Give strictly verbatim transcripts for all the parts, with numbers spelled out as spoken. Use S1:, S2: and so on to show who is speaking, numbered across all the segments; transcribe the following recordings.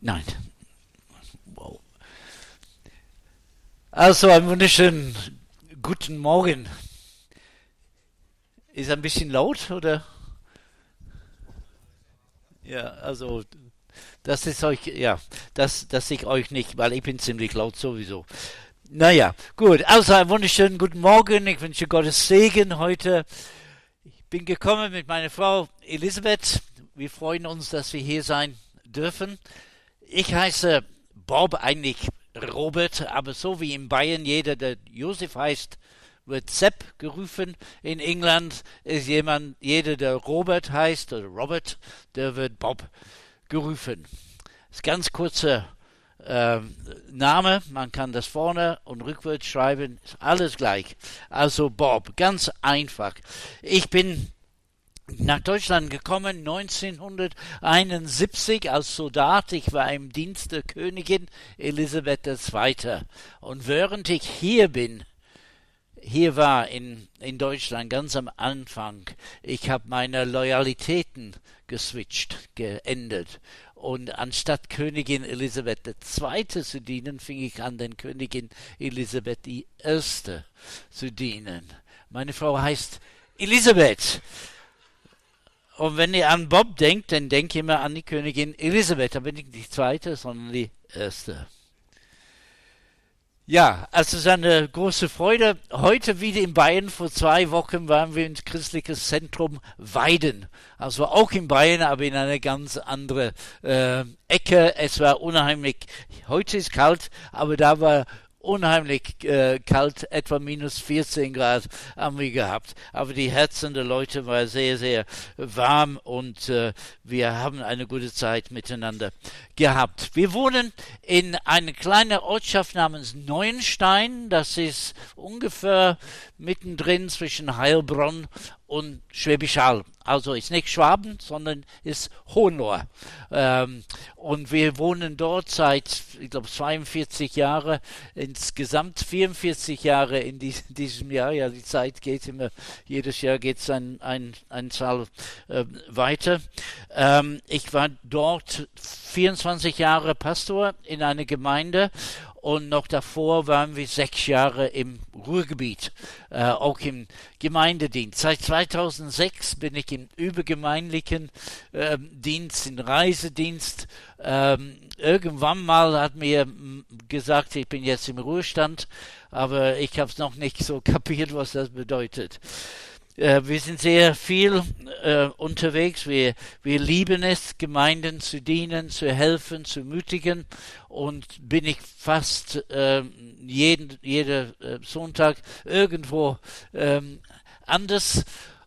S1: Nein. Wow. Also, einen wunderschönen guten Morgen. Ist ein bisschen laut, oder? Ja, also, das ist euch, ja, das, das sehe ich euch nicht, weil ich bin ziemlich laut sowieso. Naja, gut, also einen wunderschönen guten Morgen. Ich wünsche Gottes Segen heute. Ich bin gekommen mit meiner Frau Elisabeth. Wir freuen uns, dass wir hier sein dürfen. Ich heiße Bob, eigentlich Robert, aber so wie in Bayern jeder, der Josef heißt, wird Sepp gerufen. In England ist jemand, jeder, der Robert heißt, oder Robert, der wird Bob gerufen. Das ist ein ganz kurzer äh, Name, man kann das vorne und rückwärts schreiben, ist alles gleich. Also Bob, ganz einfach. Ich bin nach Deutschland gekommen neunzehnhunderteinundsiebzig als Soldat. Ich war im Dienst der Königin Elisabeth der Zweite. Und während ich hier bin, hier war in, in Deutschland ganz am Anfang, ich habe meine Loyalitäten geswitcht, geändert. Und anstatt Königin Elisabeth der Zweite zu dienen, fing ich an, den Königin Elisabeth die Erste zu dienen. Meine Frau heißt Elisabeth. Und wenn ihr an Bob denkt, dann denkt ihr immer an die Königin Elisabeth. Da bin ich nicht die Zweite, sondern die Erste. Ja, also es ist eine große Freude. Heute wieder in Bayern. Vor zwei Wochen waren wir ins christliche Zentrum Weiden. Also auch in Bayern, aber in eine ganz andere äh, Ecke. Es war unheimlich. Heute ist kalt, aber da war unheimlich äh, kalt, etwa minus vierzehn Grad haben wir gehabt. Aber die Herzen der Leute waren sehr, sehr warm und äh, wir haben eine gute Zeit miteinander gehabt. Wir wohnen in einer kleinen Ortschaft namens Neuenstein. Das ist ungefähr mittendrin zwischen Heilbronn und Schwäbisch Hall. Also ist nicht Schwaben, sondern ist Hohenlohe. Ähm, und wir wohnen dort seit, ich glaube, zweiundvierzig Jahre, insgesamt vierundvierzig Jahre in dies, diesem Jahr. Ja, die Zeit geht immer, jedes Jahr geht es ein, ein, ein Zahl äh, weiter. Ähm, ich war dort vierundzwanzig Jahre Pastor in einer Gemeinde. Und noch davor waren wir sechs Jahre im Ruhrgebiet, äh, auch im Gemeindedienst. Seit zweitausendsechs bin ich im übergemeindlichen äh, Dienst, im Reisedienst. Ähm, irgendwann mal hat mir gesagt, ich bin jetzt im Ruhestand, aber ich habe es noch nicht so kapiert, was das bedeutet. Äh, wir sind sehr viel äh, unterwegs. Wir, wir lieben es, Gemeinden zu dienen, zu helfen, zu mutigen. Und bin ich fast äh, jeden jeder äh, Sonntag irgendwo ähm, anders.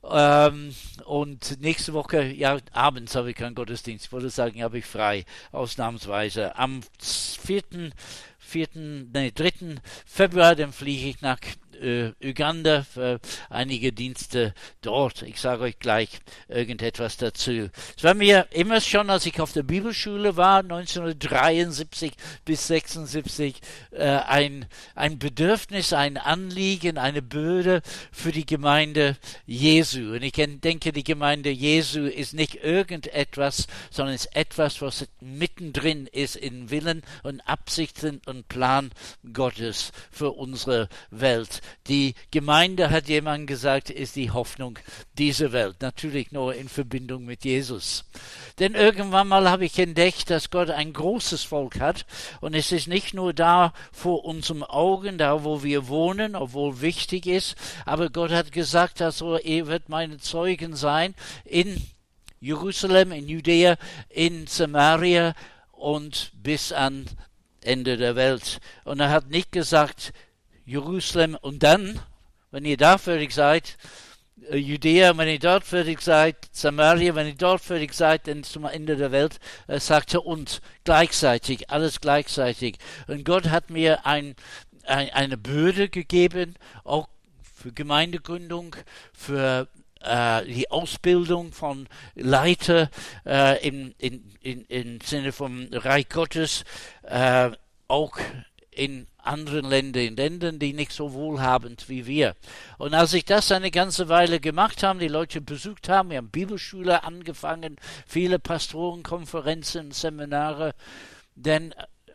S1: Ähm, und nächste Woche, ja, abends habe ich keinen Gottesdienst. Ich wollte sagen, habe ich frei, ausnahmsweise. Am vierten, vierten, nee, dritten Februar, dann fliege ich nach äh, Uganda für einige Dienste dort. Ich sage euch gleich irgendetwas dazu. Es war mir immer schon, als ich auf der Bibelschule war, neunzehnhundertdreiundsiebzig bis sechsundsiebzig, äh, ein, ein Bedürfnis, ein Anliegen, eine Bürde für die Gemeinde Jesu. Und ich denke, die Gemeinde Jesu ist nicht irgendetwas, sondern ist etwas, was mittendrin ist in Willen und Absichten und Plan Gottes für unsere Welt. Die Gemeinde, hat jemand gesagt, ist die Hoffnung dieser Welt. Natürlich nur in Verbindung mit Jesus. Denn irgendwann mal habe ich entdeckt, dass Gott ein großes Volk hat. Und es ist nicht nur da vor unseren Augen, da wo wir wohnen, obwohl wichtig ist. Aber Gott hat gesagt, also ihr werdet meine Zeugen sein in Jerusalem, in Judäa, in Samaria und bis an Ende der Welt. Und er hat nicht gesagt, Jerusalem und dann, wenn ihr da fertig seid, äh, Judäa, wenn ihr dort fertig seid, Samaria, wenn ihr dort fertig seid, dann zum Ende der Welt, äh, sagt er uns gleichzeitig, alles gleichzeitig. Und Gott hat mir ein, ein, eine Bürde gegeben, auch für Gemeindegründung, für äh, die Ausbildung von Leiter äh, im, in, in, im Sinne vom Reich Gottes, äh, auch in anderen Ländern, in Ländern, die nicht so wohlhabend wie wir. Und als ich das eine ganze Weile gemacht habe, die Leute besucht haben, wir haben Bibelschule angefangen, viele Pastorenkonferenzen, Seminare, denn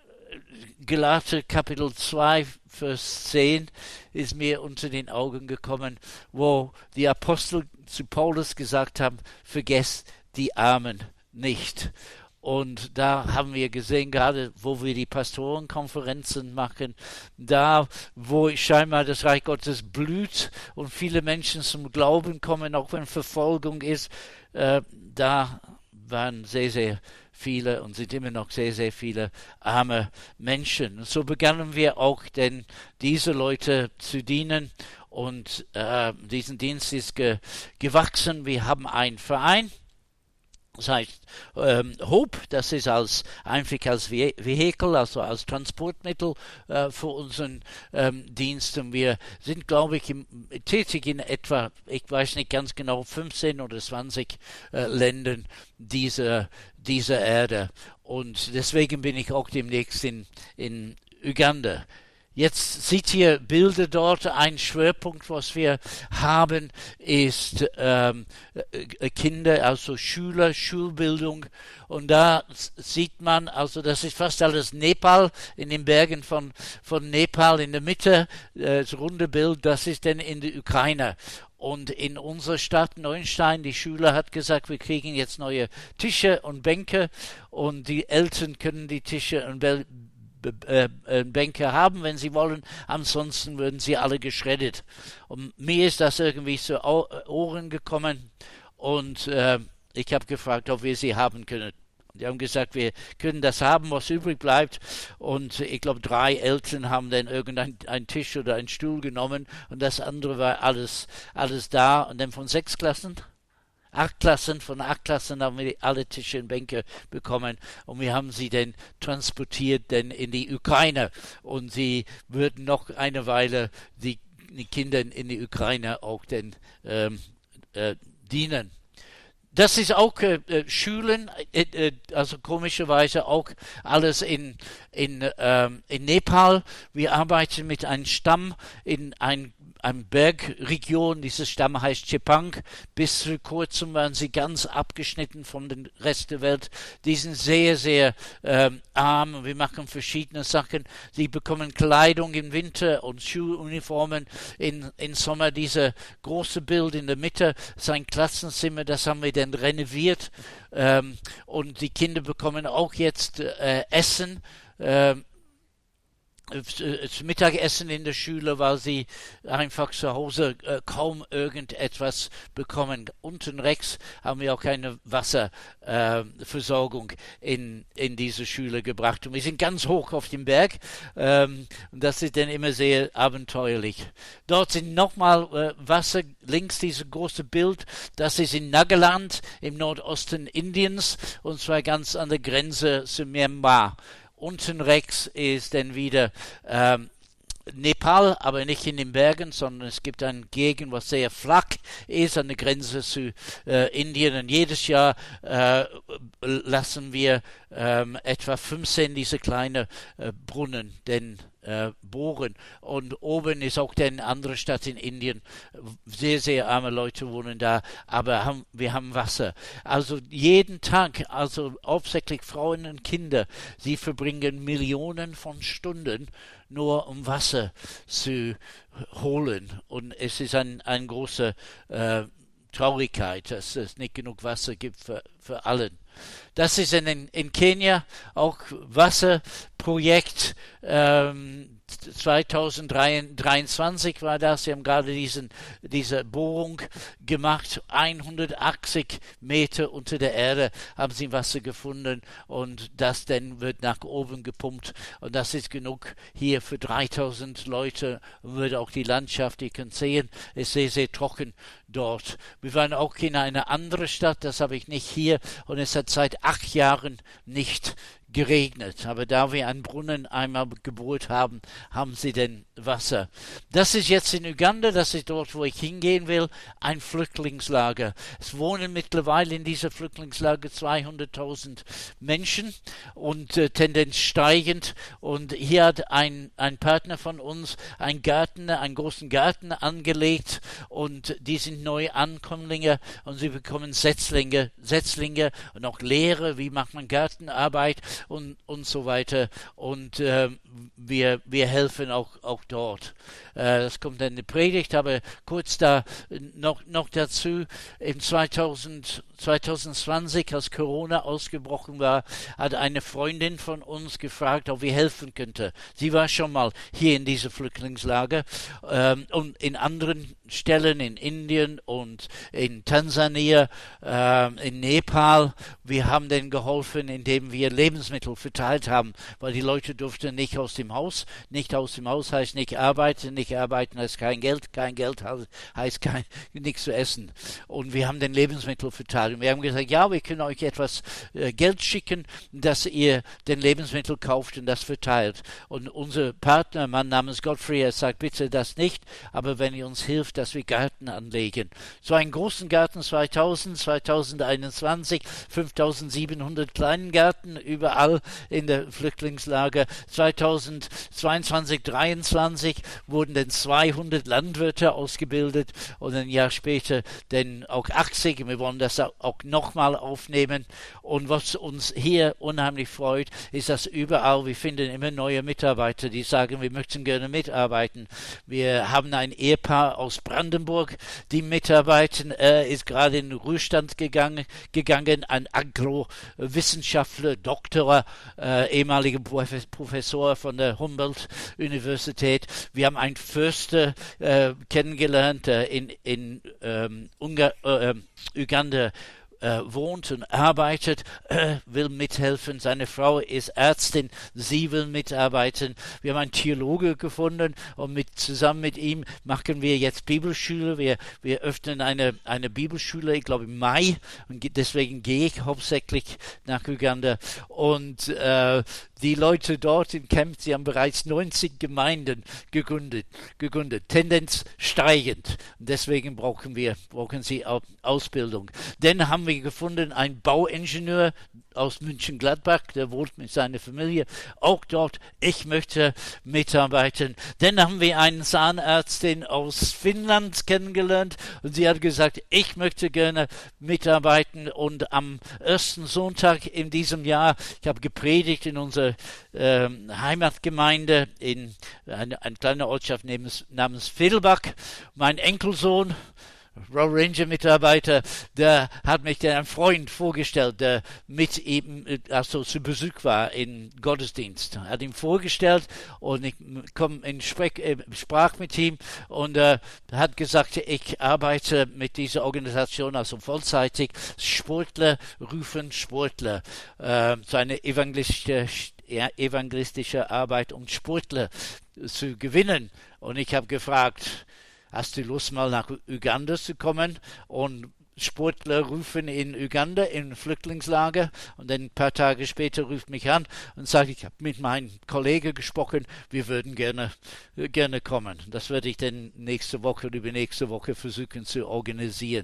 S1: Galater Kapitel zwei, Vers zehn ist mir unter den Augen gekommen, wo die Apostel zu Paulus gesagt haben, vergesst die Armen nicht. Und da haben wir gesehen, gerade wo wir die Pastorenkonferenzen machen, da wo scheinbar das Reich Gottes blüht und viele Menschen zum Glauben kommen, auch wenn Verfolgung ist, äh, da waren sehr, sehr viele und sind immer noch sehr, sehr viele arme Menschen. Und so begannen wir auch, denn diese Leute zu dienen und äh, diesen Dienst ist ge- gewachsen. Wir haben einen Verein. Das heißt, ähm, Hope, das ist als, einfach als Ve- Vehikel, also als Transportmittel äh, für unseren ähm, Dienst. Und wir sind, glaube ich, im, tätig in etwa, ich weiß nicht ganz genau, fünfzehn oder zwanzig äh, Ländern dieser, dieser Erde. Und deswegen bin ich auch demnächst in, in Uganda. Jetzt seht ihr Bilder dort. Ein Schwerpunkt, was wir haben, ist ähm, Kinder, also Schüler, Schulbildung. Und da sieht man, also das ist fast alles Nepal, in den Bergen von, von Nepal in der Mitte, äh, das runde Bild, das ist dann in der Ukraine. Und in unserer Stadt Neuenstein, die Schüler hat gesagt, wir kriegen jetzt neue Tische und Bänke und die Eltern können die Tische und Bänke Bänke haben, wenn sie wollen, ansonsten würden sie alle geschreddert. Und mir ist das irgendwie zu Ohren gekommen und äh, ich habe gefragt, ob wir sie haben können. Die haben gesagt, wir können das haben, was übrig bleibt. Und ich glaube, drei Eltern haben dann irgendeinen einen Tisch oder einen Stuhl genommen und das andere war alles, alles da. Und dann von sechs Klassen Acht Klassen, von acht Klassen haben wir alle Tische und Bänke bekommen und wir haben sie dann transportiert denn in die Ukraine und sie würden noch eine Weile die, die Kinder in die Ukraine auch dann ähm, äh, dienen. Das ist auch äh, Schulen, äh, äh, also komischerweise auch alles in, in, ähm, in Nepal. Wir arbeiten mit einem Stamm in ein eine Bergregion, dieses Stamm heißt Chepang. Bis vor kurzem waren sie ganz abgeschnitten von dem Rest der Welt. Die sind sehr, sehr ähm, arm. Wir machen verschiedene Sachen. Sie bekommen Kleidung im Winter und Schuluniformen in, im Sommer. Diese große Bild in der Mitte, sein Klassenzimmer, das haben wir dann renoviert. Ähm, und die Kinder bekommen auch jetzt äh, Essen. Ähm, das Mittagessen in der Schule, weil sie einfach zu Hause äh, kaum irgendetwas bekommen. Unten rechts haben wir auch keine Wasserversorgung äh, in, in diese Schule gebracht. Und wir sind ganz hoch auf dem Berg ähm, und das ist dann immer sehr abenteuerlich. Dort sind nochmal äh, Wasser, links dieses große Bild, das ist in Nagaland im Nordosten Indiens und zwar ganz an der Grenze zu Myanmar. Unten rechts ist dann wieder ähm, Nepal, aber nicht in den Bergen, sondern es gibt eine Gegend, was sehr flach ist, an der Grenze zu äh, Indien. Und jedes Jahr äh, lassen wir ähm, etwa fünfzehn diese kleinen äh, Brunnen denn, äh, bohren. Und oben ist auch eine andere Stadt in Indien. Sehr, sehr arme Leute wohnen da, aber haben, wir haben Wasser. Also jeden Tag, also hauptsächlich Frauen und Kinder, sie verbringen Millionen von Stunden nur um Wasser zu holen. Und es ist ein, ein große äh, Traurigkeit, dass es nicht genug Wasser gibt für, für allen. Das ist in, in Kenia auch Wasserprojekt. Ähm, zweitausenddreiundzwanzig war das. Sie haben gerade diesen, diese Bohrung gemacht. hundertachtzig Meter unter der Erde haben sie Wasser gefunden und das dann wird nach oben gepumpt. Und das ist genug hier für dreitausend Leute und wird auch die Landschaft, ihr könnt sehen, ist sehr, sehr trocken dort. Wir waren auch in eine andere Stadt, das habe ich nicht hier und es hat seit acht Jahren nicht geregnet, aber da wir einen Brunnen einmal gebohrt haben, haben sie denn Wasser. Das ist jetzt in Uganda, das ist dort, wo ich hingehen will, ein Flüchtlingslager. Es wohnen mittlerweile in dieser Flüchtlingslager zweihunderttausend Menschen und äh, Tendenz steigend und hier hat ein, ein Partner von uns einen Garten, einen großen Garten angelegt und die sind Neuankömmlinge und sie bekommen Setzlinge, Setzlinge und auch Lehre, wie macht man Gartenarbeit. und, und so weiter. Und äh, wir, wir helfen auch, auch dort. Äh, das kommt in die Predigt, aber kurz da noch, noch dazu, im zweitausend, zwanzig zwanzig, als Corona ausgebrochen war, hat eine Freundin von uns gefragt, ob wir helfen könnte. Sie war schon mal hier in diesem Flüchtlingslager ähm, und in anderen Stellen in Indien und in Tansania, äh, in Nepal. Wir haben denen geholfen, indem wir Lebensmittel verteilt haben, weil die Leute durften nicht aus dem Haus. Nicht aus dem Haus heißt nicht arbeiten, nicht arbeiten heißt kein Geld, kein Geld heißt kein, nichts zu essen. Und wir haben den Lebensmittel verteilt. Und wir haben gesagt, ja, wir können euch etwas äh, Geld schicken, dass ihr den Lebensmittel kauft und das verteilt. Und unser Partner, ein Mann namens Godfrey, er sagt, bitte das nicht, aber wenn ihr uns hilft, dass wir Garten anlegen. So einen großen Garten zweitausend, zweitausendeinundzwanzig, fünftausendsiebenhundert kleinen Garten überall in der Flüchtlingslager. zweitausendzweiundzwanzig, dreiundzwanzig wurden dann zweihundert Landwirte ausgebildet und ein Jahr später dann auch achtzig. Wir wollen das auch nochmal aufnehmen. Und was uns hier unheimlich freut, ist, dass überall, wir finden immer neue Mitarbeiter, die sagen, wir möchten gerne mitarbeiten. Wir haben ein Ehepaar aus Brandenburg, die mitarbeiten. Er ist gerade in den Ruhestand gegangen, gegangen ein Agrowissenschaftler, Doktor, äh, ehemaliger Professor von der Humboldt-Universität. Wir haben einen Förster äh, kennengelernt, äh, in, in ähm, Ungar, äh, Uganda äh, wohnt und arbeitet, äh, will mithelfen. Seine Frau ist Ärztin, sie will mitarbeiten. Wir haben einen Theologe gefunden und mit, zusammen mit ihm machen wir jetzt Bibelschule. Wir, wir öffnen eine, eine Bibelschule, ich glaube im Mai, und deswegen gehe ich hauptsächlich nach Uganda. Und äh, die Leute dort im Camp, sie haben bereits neunzig Gemeinden gegründet, gegründet, Tendenz steigend. Und deswegen brauchen wir, brauchen sie auch Ausbildung. Dann haben wir gefunden, einen Bauingenieur aus München-Gladbach, der wohnt mit seiner Familie auch dort. Ich möchte mitarbeiten. Dann haben wir eine Zahnärztin aus Finnland kennengelernt und sie hat gesagt, ich möchte gerne mitarbeiten. Und am ersten Sonntag in diesem Jahr, ich habe gepredigt in unserer äh, Heimatgemeinde in eine, eine kleine Ortschaft namens, namens Vedelbach. Mein Enkelsohn, Royal Ranger Mitarbeiter, der hat mich dann ein Freund vorgestellt, der mit ihm also zu Besuch war im Gottesdienst. Er hat ihn vorgestellt und ich komm in Sprech, äh, sprach mit ihm und äh, hat gesagt, ich arbeite mit dieser Organisation also vollzeitig. Sportler rufen Sportler. Äh, so eine evangelistische, evangelistische Arbeit, um Sportler zu gewinnen. Und ich habe gefragt, hast du Lust, mal nach Uganda zu kommen? Und Sportler rufen in Uganda, im Flüchtlingslager, und dann ein paar Tage später ruft mich an und sagt, ich habe mit meinem Kollegen gesprochen, wir würden gerne, gerne kommen. Das werde ich dann nächste Woche oder übernächste Woche versuchen zu organisieren.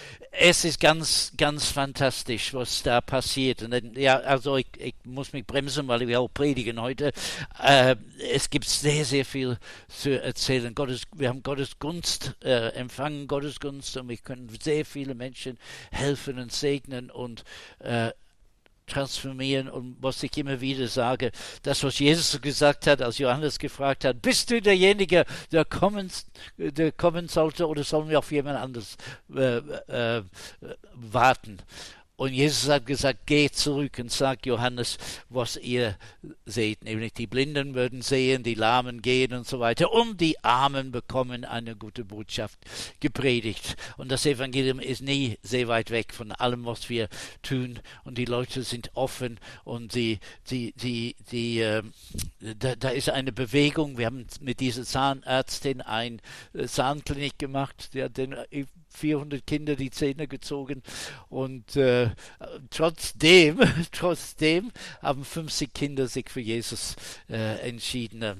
S1: Es ist ganz, ganz fantastisch, was da passiert. Und dann, ja, also ich, ich muss mich bremsen, weil wir auch predigen heute. Äh, es gibt sehr, sehr viel zu erzählen. Gottes, wir haben Gottes Gunst äh, empfangen, Gottes Gunst, und wir können sehr viele Menschen helfen und segnen und äh, transformieren. Und was ich immer wieder sage, das, was Jesus gesagt hat, als Johannes gefragt hat, bist du derjenige, der kommen, der kommen sollte, oder sollen wir auf jemand anderes äh, äh, warten? Und Jesus hat gesagt, geh zurück und sag Johannes, was ihr seht. Nämlich die Blinden würden sehen, die Lahmen gehen und so weiter. Und die Armen bekommen eine gute Botschaft gepredigt. Und das Evangelium ist nie sehr weit weg von allem, was wir tun. Und die Leute sind offen und die, die, die, die, äh, da, da ist eine Bewegung. Wir haben mit dieser Zahnärztin eine Zahnklinik gemacht. Die hat den vierhundert Kinder die Zähne gezogen und äh, trotzdem, trotzdem haben fünfzig Kinder sich für Jesus äh, entschieden.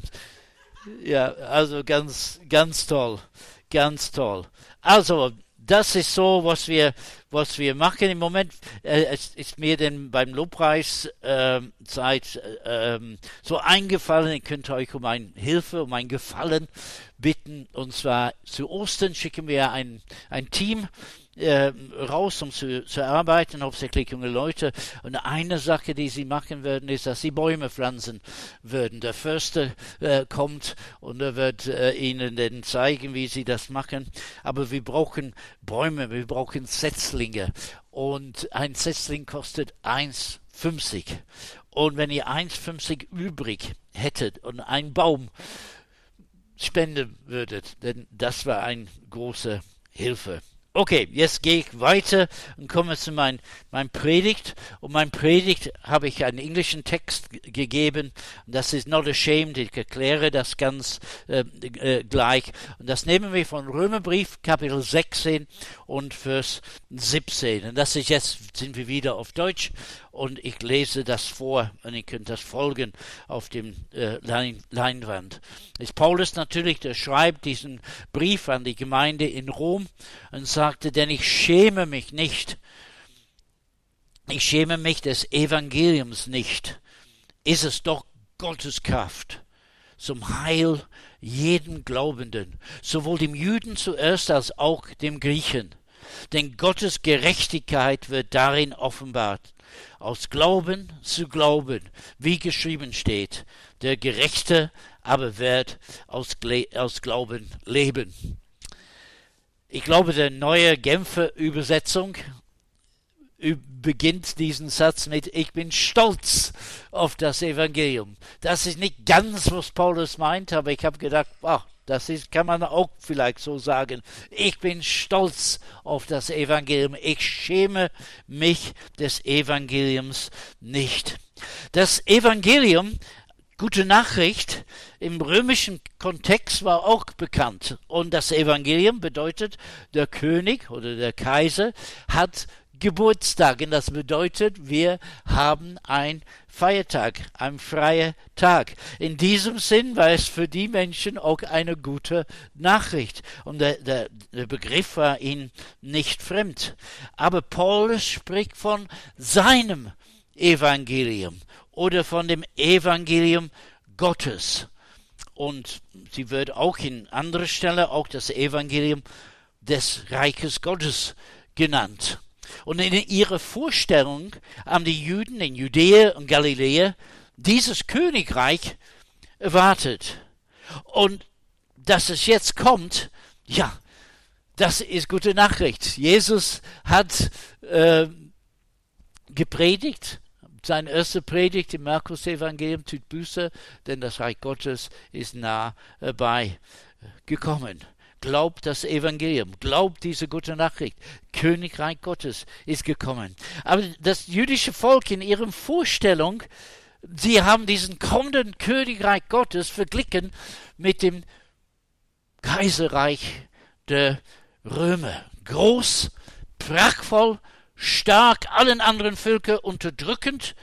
S1: Ja, also ganz, ganz toll, ganz toll. Also, das ist so, was wir, was wir machen im Moment. Äh, es ist mir denn beim Lobpreis äh, Zeit äh, so eingefallen, ich könnte euch um eine Hilfe, um ein Gefallen bitten. Und zwar zu Ostern schicken wir ein, ein Team äh, raus, um zu, zu arbeiten, hauptsächlich junge Leute. Und eine Sache, die sie machen würden, ist, dass sie Bäume pflanzen würden. Der Förster äh, kommt und er wird äh, ihnen dann zeigen, wie sie das machen. Aber wir brauchen Bäume, wir brauchen Setzlinge. Und ein Setzling kostet eins fünfzig. Und wenn ihr eins fünfzig übrig hättet und einen Baum spenden würdet, denn das war eine große Hilfe. Okay, jetzt gehe ich weiter und komme zu meinem mein Predigt. Und mein Predigt habe ich einen englischen Text g- gegeben. Und das ist Not Ashamed. Ich erkläre das ganz äh, äh, gleich. Und das nehmen wir von Römerbrief, Kapitel sechzehn und Vers siebzehn. Und das ist jetzt, sind wir wieder auf Deutsch. Und ich lese das vor und ihr könnt das folgen auf dem äh, Lein, Leinwand. Ist Paulus natürlich, der schreibt diesen Brief an die Gemeinde in Rom und sagte, denn ich schäme mich nicht, ich schäme mich des Evangeliums nicht, ist es doch Gottes Kraft zum Heil jeden Glaubenden, sowohl dem Juden zuerst als auch dem Griechen. Denn Gottes Gerechtigkeit wird darin offenbart, aus Glauben zu Glauben, wie geschrieben steht, der Gerechte aber wird aus, aus Glauben leben. Ich glaube, die neue Genfer Übersetzung beginnt diesen Satz mit, ich bin stolz auf das Evangelium. Das ist nicht ganz, was Paulus meint, aber ich habe gedacht, ach, das ist, kann man auch vielleicht so sagen. Ich bin stolz auf das Evangelium. Ich schäme mich des Evangeliums nicht. Das Evangelium, gute Nachricht, im römischen Kontext war auch bekannt. Und das Evangelium bedeutet, der König oder der Kaiser hat Geburtstag. Und das bedeutet, wir haben einen Feiertag, einen freien Tag. In diesem Sinn war es für die Menschen auch eine gute Nachricht. Und der, der, der Begriff war ihnen nicht fremd. Aber Paulus spricht von seinem Evangelium oder von dem Evangelium Gottes. Und sie wird auch in anderer Stelle auch das Evangelium des Reiches Gottes genannt. Und in ihrer Vorstellung haben die Juden in Judäa und Galiläa dieses Königreich erwartet. Und dass es jetzt kommt, ja, das ist gute Nachricht. Jesus hat äh, gepredigt, seine erste Predigt im Markus-Evangelium, tut Buße, denn das Reich Gottes ist nah bei gekommen. Glaubt das Evangelium, glaubt diese gute Nachricht. Königreich Gottes ist gekommen. Aber das jüdische Volk in ihrer Vorstellung, sie haben diesen kommenden Königreich Gottes verglichen mit dem Kaiserreich der Römer. Groß, prachtvoll, stark, allen anderen Völkern unterdrückend,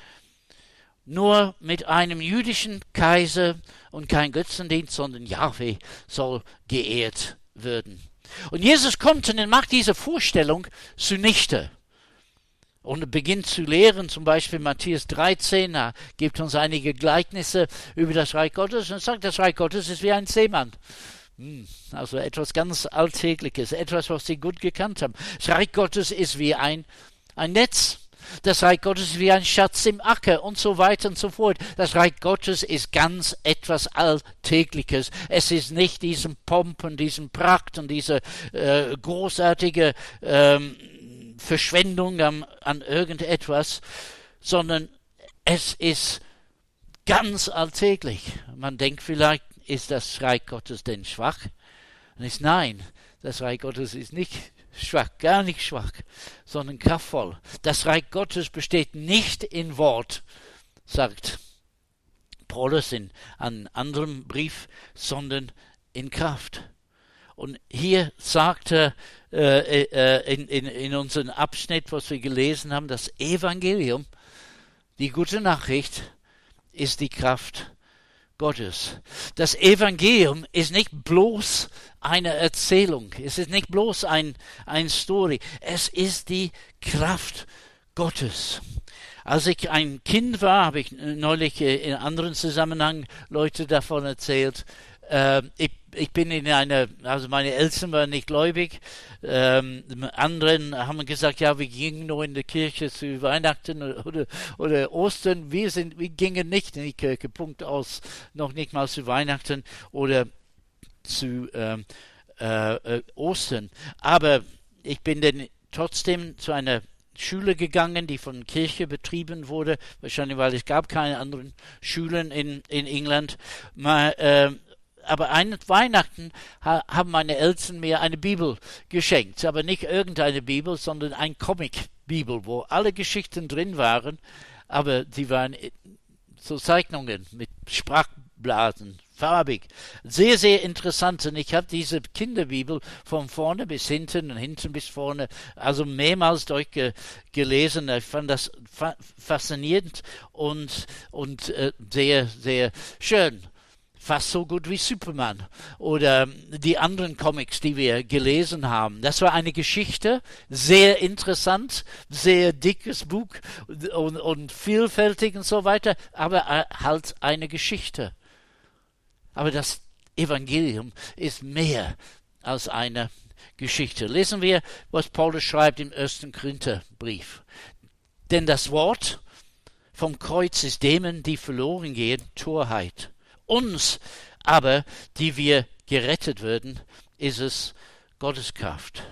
S1: nur mit einem jüdischen Kaiser und kein Götzendienst, sondern Jahwe soll geehrt werden. Und Jesus kommt und macht diese Vorstellung zunichte. Und er beginnt zu lehren, zum Beispiel Matthäus dreizehn, er gibt uns einige Gleichnisse über das Reich Gottes und sagt, das Reich Gottes ist wie ein Seemann. Also etwas ganz Alltägliches, etwas, was sie gut gekannt haben. Das Reich Gottes ist wie ein, ein Netz. Das Reich Gottes ist wie ein Schatz im Acker und so weiter und so fort. Das Reich Gottes ist ganz etwas Alltägliches. Es ist nicht diesen Pomp und diesen Pracht und diese äh, großartige ähm, Verschwendung an, an irgendetwas, sondern es ist ganz alltäglich. Man denkt vielleicht, ist das Reich Gottes denn schwach? Und ist nein, das Reich Gottes ist nicht schwach, gar nicht schwach, sondern kraftvoll. Das Reich Gottes besteht nicht in Wort, sagt Paulus in einem anderen Brief, sondern in Kraft. Und hier sagt er äh, äh, in, in, in unserem Abschnitt, was wir gelesen haben, das Evangelium, die gute Nachricht, ist die Kraft Gottes. Das Evangelium ist nicht bloß eine Erzählung, es ist nicht bloß ein, ein Story, es ist die Kraft Gottes. Als ich ein Kind war, habe ich neulich in einem anderen Zusammenhang Leute davon erzählt, äh, ich, ich bin in einer, also meine Eltern waren nicht gläubig, ähm, anderen haben gesagt, ja, wir gingen nur in die Kirche zu Weihnachten oder, oder Ostern, wir sind, wir gingen nicht in die Kirche, Punkt aus, noch nicht mal zu Weihnachten oder zu ähm, äh, Ostern, aber ich bin dann trotzdem zu einer Schule gegangen, die von Kirche betrieben wurde, wahrscheinlich weil es gab keine anderen Schulen in, in England. Mal, äh, aber an Weihnachten ha, haben meine Eltern mir eine Bibel geschenkt, aber nicht irgendeine Bibel, sondern ein Comic-Bibel, wo alle Geschichten drin waren, aber sie waren so Zeichnungen mit Sprachblasen, farbig. Sehr, sehr interessant. Und ich habe diese Kinderbibel von vorne bis hinten und hinten bis vorne, also mehrmals durchgelesen. Ich fand das fa- faszinierend und, und äh, sehr, sehr schön. Fast so gut wie Superman oder die anderen Comics, die wir gelesen haben. Das war eine Geschichte, sehr interessant, sehr dickes Buch und, und vielfältig und so weiter, aber halt eine Geschichte. Aber das Evangelium ist mehr als eine Geschichte. Lesen wir, was Paulus schreibt im ersten Korintherbrief. Denn das Wort vom Kreuz ist denen, die verloren gehen, Torheit. Uns aber, die wir gerettet werden, ist es Gottes Kraft.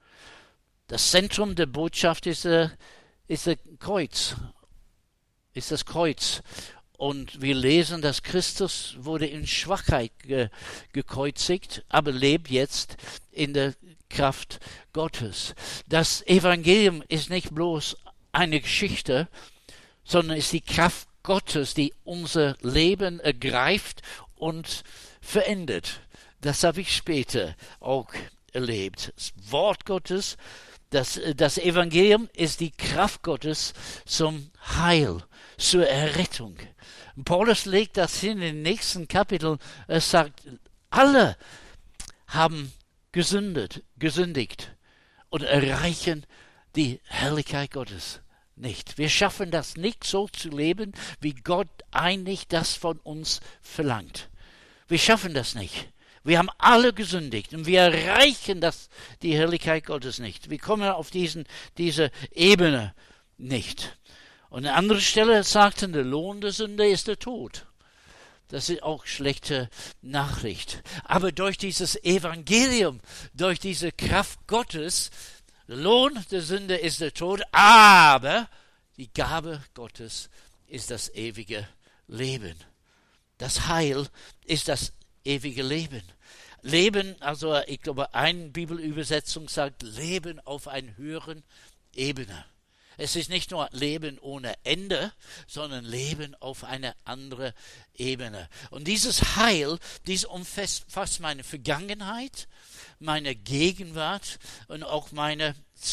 S1: Das Zentrum der Botschaft ist, äh, ist das Kreuz. Ist das Kreuz. Und wir lesen, dass Christus wurde in Schwachheit ge- gekreuzigt, aber lebt jetzt in der Kraft Gottes. Das Evangelium ist nicht bloß eine Geschichte, sondern ist die Kraft Gottes, die unser Leben ergreift und verändert. Das habe ich später auch erlebt. Das Wort Gottes, das, das Evangelium ist die Kraft Gottes zum Heil, zur Errettung. Paulus legt das hin in den nächsten Kapiteln. Er sagt, alle haben gesündet, gesündigt und erreichen die Herrlichkeit Gottes nicht. Wir schaffen das nicht so zu leben, wie Gott eigentlich das von uns verlangt. Wir schaffen das nicht. Wir haben alle gesündigt und wir erreichen das, die Herrlichkeit Gottes nicht. Wir kommen auf diesen, diese Ebene nicht. Und an anderer Stelle sagten, der Lohn der Sünde ist der Tod. Das ist auch schlechte Nachricht. Aber durch dieses Evangelium, durch diese Kraft Gottes, der Lohn der Sünde ist der Tod, aber die Gabe Gottes ist das ewige Leben. Das Heil ist das ewige Leben. Leben, also ich glaube, eine Bibelübersetzung sagt, Leben auf einer höheren Ebene. Es ist nicht nur Leben ohne Ende, sondern Leben auf eine andere Ebene. Und dieses Heil, dies umfasst meine Vergangenheit, meine Gegenwart und auch meine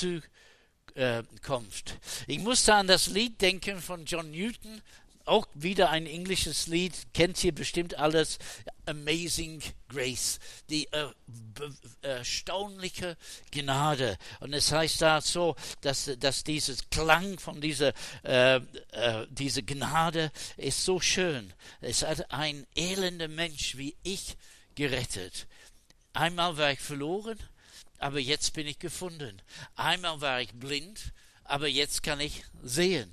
S1: Zukunft. Ich musste an das Lied denken von John Newton, auch wieder ein englisches Lied, kennt ihr bestimmt alles, Amazing Grace, die äh, erstaunliche Gnade. Und es heißt da so, dass, dass dieses Klang von dieser, äh, äh, diese Gnade ist so schön. Es hat ein elender Mensch wie ich gerettet. Einmal war ich verloren, aber jetzt bin ich gefunden. Einmal war ich blind, aber jetzt kann ich sehen.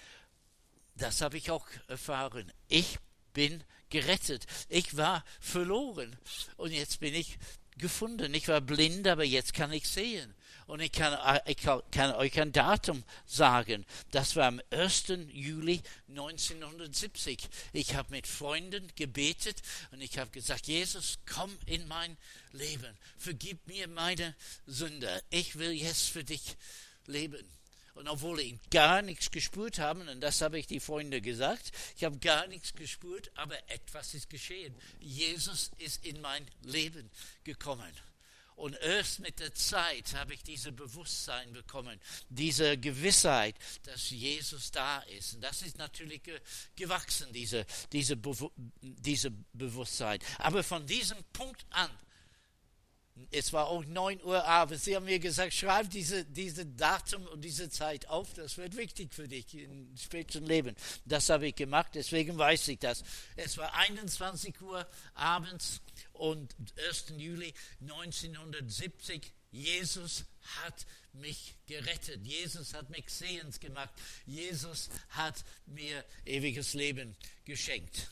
S1: Das habe ich auch erfahren. Ich bin gerettet. Ich war verloren und jetzt bin ich gefunden. Ich war blind, aber jetzt kann ich sehen. Und ich kann, ich kann euch ein Datum sagen. Das war am ersten Juli neunzehnhundertsiebzig. Ich habe mit Freunden gebetet und ich habe gesagt, Jesus, komm in mein Leben. Vergib mir meine Sünde. Ich will jetzt für dich leben. Und obwohl ich gar nichts gespürt habe, und das habe ich die Freunde gesagt, ich habe gar nichts gespürt, aber etwas ist geschehen. Jesus ist in mein Leben gekommen. Und erst mit der Zeit habe ich dieses Bewusstsein bekommen, diese Gewissheit, dass Jesus da ist. Und das ist natürlich ge- gewachsen, diese, diese, Bewu- diese Bewusstsein. Aber von diesem Punkt an Es war auch neun Uhr abends. Sie haben mir gesagt, schreib diese, diese Datum und diese Zeit auf. Das wird wichtig für dich im späteren Leben. Das habe ich gemacht, deswegen weiß ich das. Es war einundzwanzig Uhr abends und ersten Juli neunzehnhundertsiebzig. Jesus hat mich gerettet. Jesus hat mich sehend gemacht. Jesus hat mir ewiges Leben geschenkt.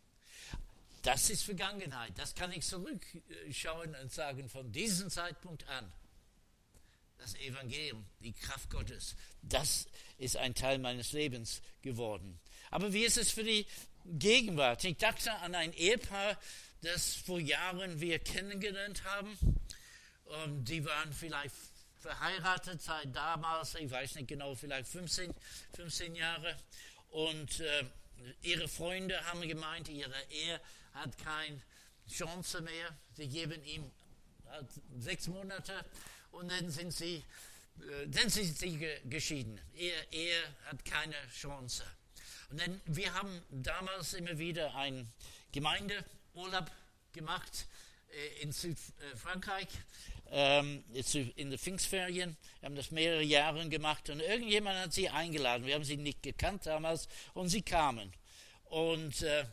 S1: Das ist Vergangenheit. Das kann ich zurückschauen und sagen, von diesem Zeitpunkt an, das Evangelium, die Kraft Gottes, das ist ein Teil meines Lebens geworden. Aber wie ist es für die Gegenwart? Ich dachte an ein Ehepaar, das vor Jahren wir kennengelernt haben. Und die waren vielleicht verheiratet seit damals, ich weiß nicht genau, vielleicht fünfzehn, fünfzehn Jahre. Und äh, ihre Freunde haben gemeint, ihre Ehe hat keine Chance mehr. Sie geben ihm halt sechs Monate und dann sind sie, äh, dann sind sie ge- geschieden. Ihre Ehe hat keine Chance. Und dann, wir haben damals immer wieder einen Gemeindeurlaub gemacht äh, in Südfrankreich, ähm, in den Pfingstferien. Wir haben das mehrere Jahre gemacht und irgendjemand hat sie eingeladen. Wir haben sie nicht gekannt damals und sie kamen. Und äh,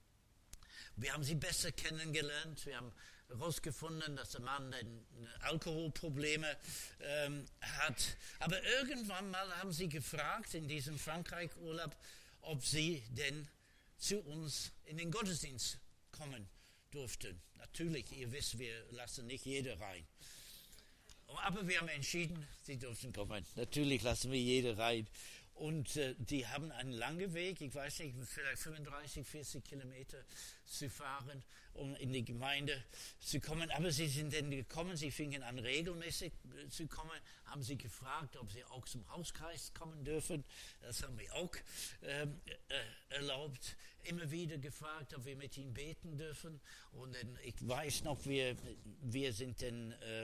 S1: wir haben sie besser kennengelernt. Wir haben herausgefunden, dass der Mann Alkoholprobleme ähm, hat. Aber irgendwann mal haben sie gefragt in diesem Frankreich-Urlaub, ob sie denn zu uns in den Gottesdienst kommen durften. Natürlich, ihr wisst, wir lassen nicht jeder rein. Aber wir haben entschieden, sie durften kommen. Natürlich lassen wir jeder rein. Und äh, die haben einen langen Weg, ich weiß nicht, vielleicht fünfunddreißig, vierzig Kilometer zu fahren, um in die Gemeinde zu kommen. Aber sie sind dann gekommen, sie fingen an regelmäßig äh, zu kommen, haben sie gefragt, ob sie auch zum Hauskreis kommen dürfen. Das haben wir auch äh, äh, erlaubt. Immer wieder gefragt, ob wir mit ihnen beten dürfen. Und dann, ich weiß noch, wir, wir sind dann Äh,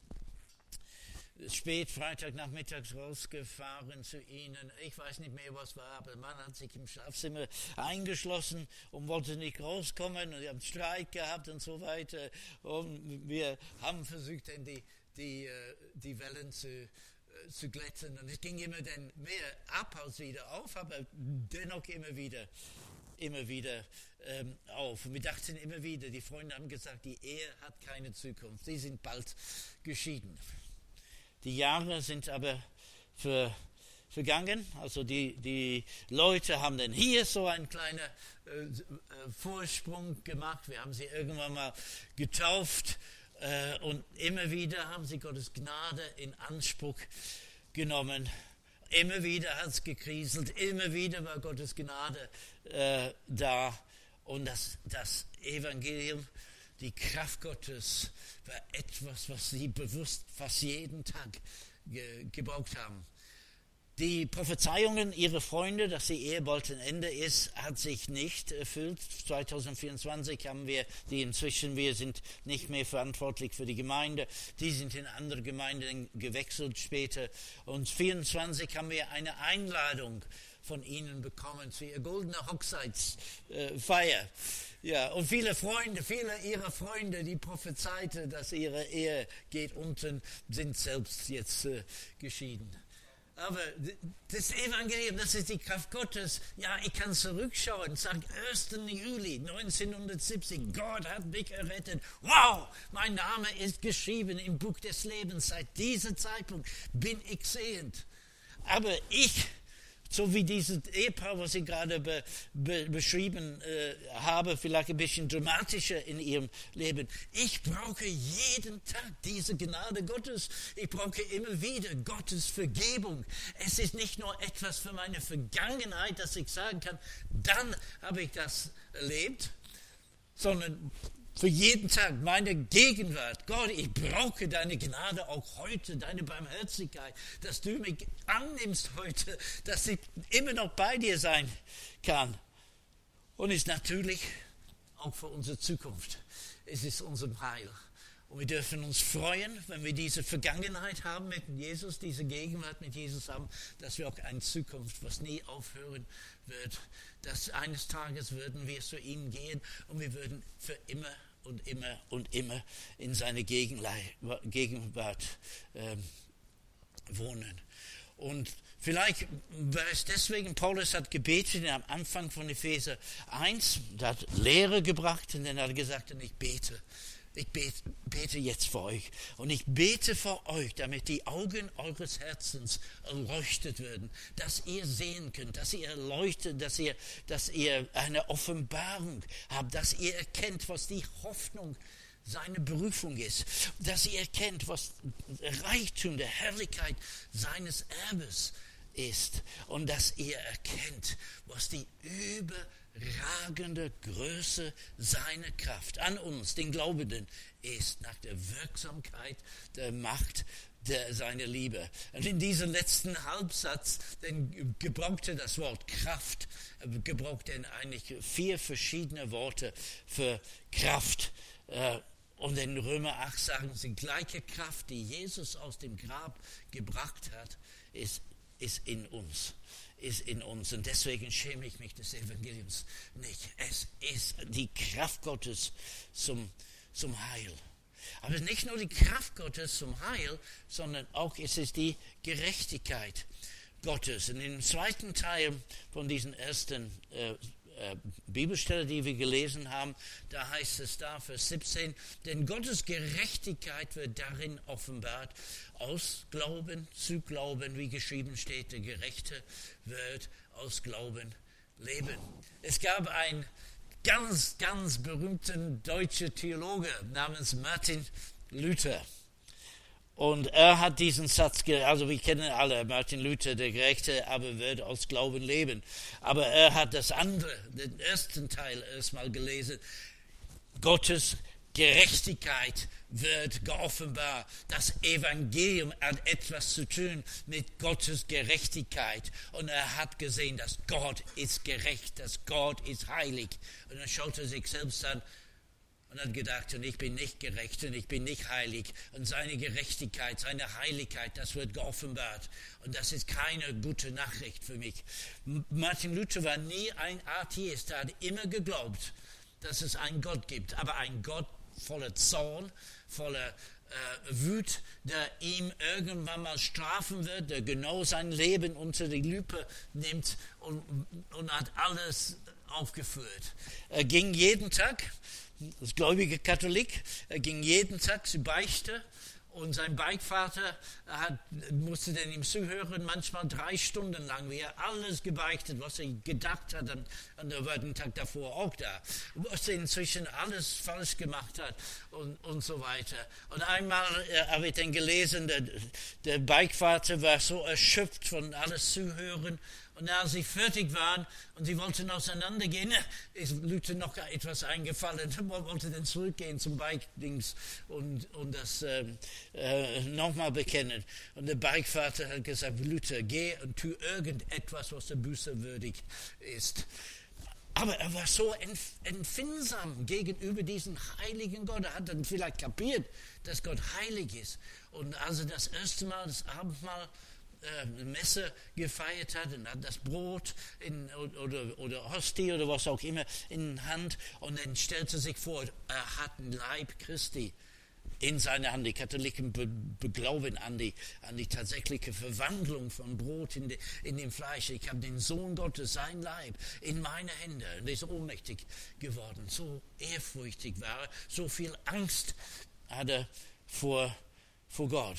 S1: spät Freitagnachmittags rausgefahren zu ihnen. Ich weiß nicht mehr, was war, aber der Mann hat sich im Schlafzimmer eingeschlossen und wollte nicht rauskommen und wir haben Streit gehabt und so weiter. Und wir haben versucht, dann die, die, die Wellen zu, zu glätten und es ging immer dann mehr ab als wieder auf, aber dennoch immer wieder. immer wieder ähm, auf. Und wir dachten immer wieder, die Freunde haben gesagt, die Ehe hat keine Zukunft. Sie sind bald geschieden. Die Jahre sind aber für, vergangen. Also die, die Leute haben dann hier so einen kleinen äh, Vorsprung gemacht. Wir haben sie irgendwann mal getauft äh, und immer wieder haben sie Gottes Gnade in Anspruch genommen. Immer wieder hat es gekriselt, immer wieder war Gottes Gnade äh, da. Und das, das Evangelium, die Kraft Gottes, war etwas, was sie bewusst fast jeden Tag ge- gebraucht haben. Die Prophezeiungen ihrer Freunde, dass die Ehe bald ein Ende ist, hat sich nicht erfüllt. zwanzig vierundzwanzig haben wir die inzwischen, wir sind nicht mehr verantwortlich für die Gemeinde. Die sind in andere Gemeinden gewechselt später. Und vierundzwanzig haben wir eine Einladung von ihnen bekommen zu ihrer goldenen Hochzeitsfeier. Ja, und viele Freunde, viele ihrer Freunde, die prophezeiten, dass ihre Ehe geht unten, sind selbst jetzt äh, geschieden. Aber das Evangelium, das ist die Kraft Gottes. Ja, ich kann zurückschauen und sagen, ersten Juli neunzehnhundertsiebzig, Gott hat mich errettet. Wow, mein Name ist geschrieben im Buch des Lebens. Seit diesem Zeitpunkt bin ich sehend. Aber ich, so wie dieses Ehepaar, was ich gerade be, be, beschrieben äh, habe, vielleicht ein bisschen dramatischer in ihrem Leben. Ich brauche jeden Tag diese Gnade Gottes. Ich brauche immer wieder Gottes Vergebung. Es ist nicht nur etwas für meine Vergangenheit, dass ich sagen kann, dann habe ich das erlebt, sondern für jeden Tag meine Gegenwart. Gott, ich brauche deine Gnade auch heute, deine Barmherzigkeit, dass du mich annimmst heute, dass ich immer noch bei dir sein kann. Und ist natürlich auch für unsere Zukunft. Es ist unser Heil. Und wir dürfen uns freuen, wenn wir diese Vergangenheit haben mit Jesus, diese Gegenwart mit Jesus haben, dass wir auch eine Zukunft, was nie aufhören wird, dass eines Tages würden wir zu ihm gehen und wir würden für immer und immer und immer in seiner Gegenwart äh, wohnen. Und vielleicht war es deswegen, Paulus hat gebetet am Anfang von Epheser eins, er hat Lehre gebracht und dann hat er gesagt, und ich bete. Ich bete, bete jetzt für euch und ich bete für euch, damit die Augen eures Herzens erleuchtet werden, dass ihr sehen könnt, dass ihr erleuchtet, dass ihr, dass ihr eine Offenbarung habt, dass ihr erkennt, was die Hoffnung seine Berufung ist, dass ihr erkennt, was Reichtum der Herrlichkeit seines Erbes ist und dass ihr erkennt, was die überragende Größe seiner Kraft an uns, den Glaubenden, ist, nach der Wirksamkeit der Macht der, seiner Liebe. Und in diesem letzten Halbsatz dann gebrauchte das Wort Kraft, gebraucht er eigentlich vier verschiedene Worte für Kraft. Und in Römer acht sagen sie, die gleiche Kraft, die Jesus aus dem Grab gebracht hat, ist, ist in uns. ist in uns. Und deswegen schäme ich mich des Evangeliums nicht. Es ist die Kraft Gottes zum, zum Heil. Aber nicht nur die Kraft Gottes zum Heil, sondern auch es ist die Gerechtigkeit Gottes. Und im zweiten Teil von diesen ersten äh, äh, Bibelstelle, die wir gelesen haben, da heißt es da, Vers siebzehn, denn Gottes Gerechtigkeit wird darin offenbart, aus Glauben zu Glauben, wie geschrieben steht, der Gerechte wird aus Glauben leben. Es gab einen ganz, ganz berühmten deutschen Theologe namens Martin Luther. Und er hat diesen Satz, also wir kennen alle Martin Luther, der Gerechte, aber wird aus Glauben leben. Aber er hat das andere, den ersten Teil erstmal gelesen. Gottes Gerechtigkeit wird geoffenbart. Das Evangelium hat etwas zu tun mit Gottes Gerechtigkeit. Und er hat gesehen, dass Gott ist gerecht, dass Gott ist heilig. Und er schaute sich selbst an und hat gedacht, und ich bin nicht gerecht und ich bin nicht heilig. Und seine Gerechtigkeit, seine Heiligkeit, das wird geoffenbart. Und das ist keine gute Nachricht für mich. Martin Luther war nie ein Atheist, er hat immer geglaubt, dass es einen Gott gibt. Aber ein Gott voller Zorn, voller äh, Wut, der ihm irgendwann mal strafen wird, der genau sein Leben unter die Lupe nimmt und, und hat alles aufgeführt. Er ging jeden Tag, als gläubiger Katholik, er ging jeden Tag zur Beichte und sein Beichtvater hat, musste dann ihm zuhören, manchmal drei Stunden lang, wie er alles gebeichtet, was er gedacht hat, und, und er war den Tag davor auch da, was er inzwischen alles falsch gemacht hat und, und so weiter. Und einmal äh, habe ich dann gelesen, der, der Beichtvater war so erschöpft von alles Zuhören, und als sie fertig waren und sie wollten auseinandergehen, ist Luther noch etwas eingefallen. Man wollte dann zurückgehen zum Beichtdings und, und das äh, äh, nochmal bekennen. Und der Beichtvater hat gesagt, Luther, geh und tu irgendetwas, was der Buße würdig ist. Aber er war so empfindsam gegenüber diesem heiligen Gott. Er hat dann vielleicht kapiert, dass Gott heilig ist. Und als er das erste Mal das Abendmahl eine Messe gefeiert hat und hat das Brot in, oder, oder Hostie oder was auch immer in Hand und dann stellte sich vor, er hat einen Leib Christi in seiner Hand. Die Katholiken be, beglauben an die, an die tatsächliche Verwandlung von Brot in, de, in dem Fleisch. Ich habe den Sohn Gottes, sein Leib, in meine Hände und er ist ohnmächtig geworden. So ehrfurchtig war er, so viel Angst hat er vor, vor Gott,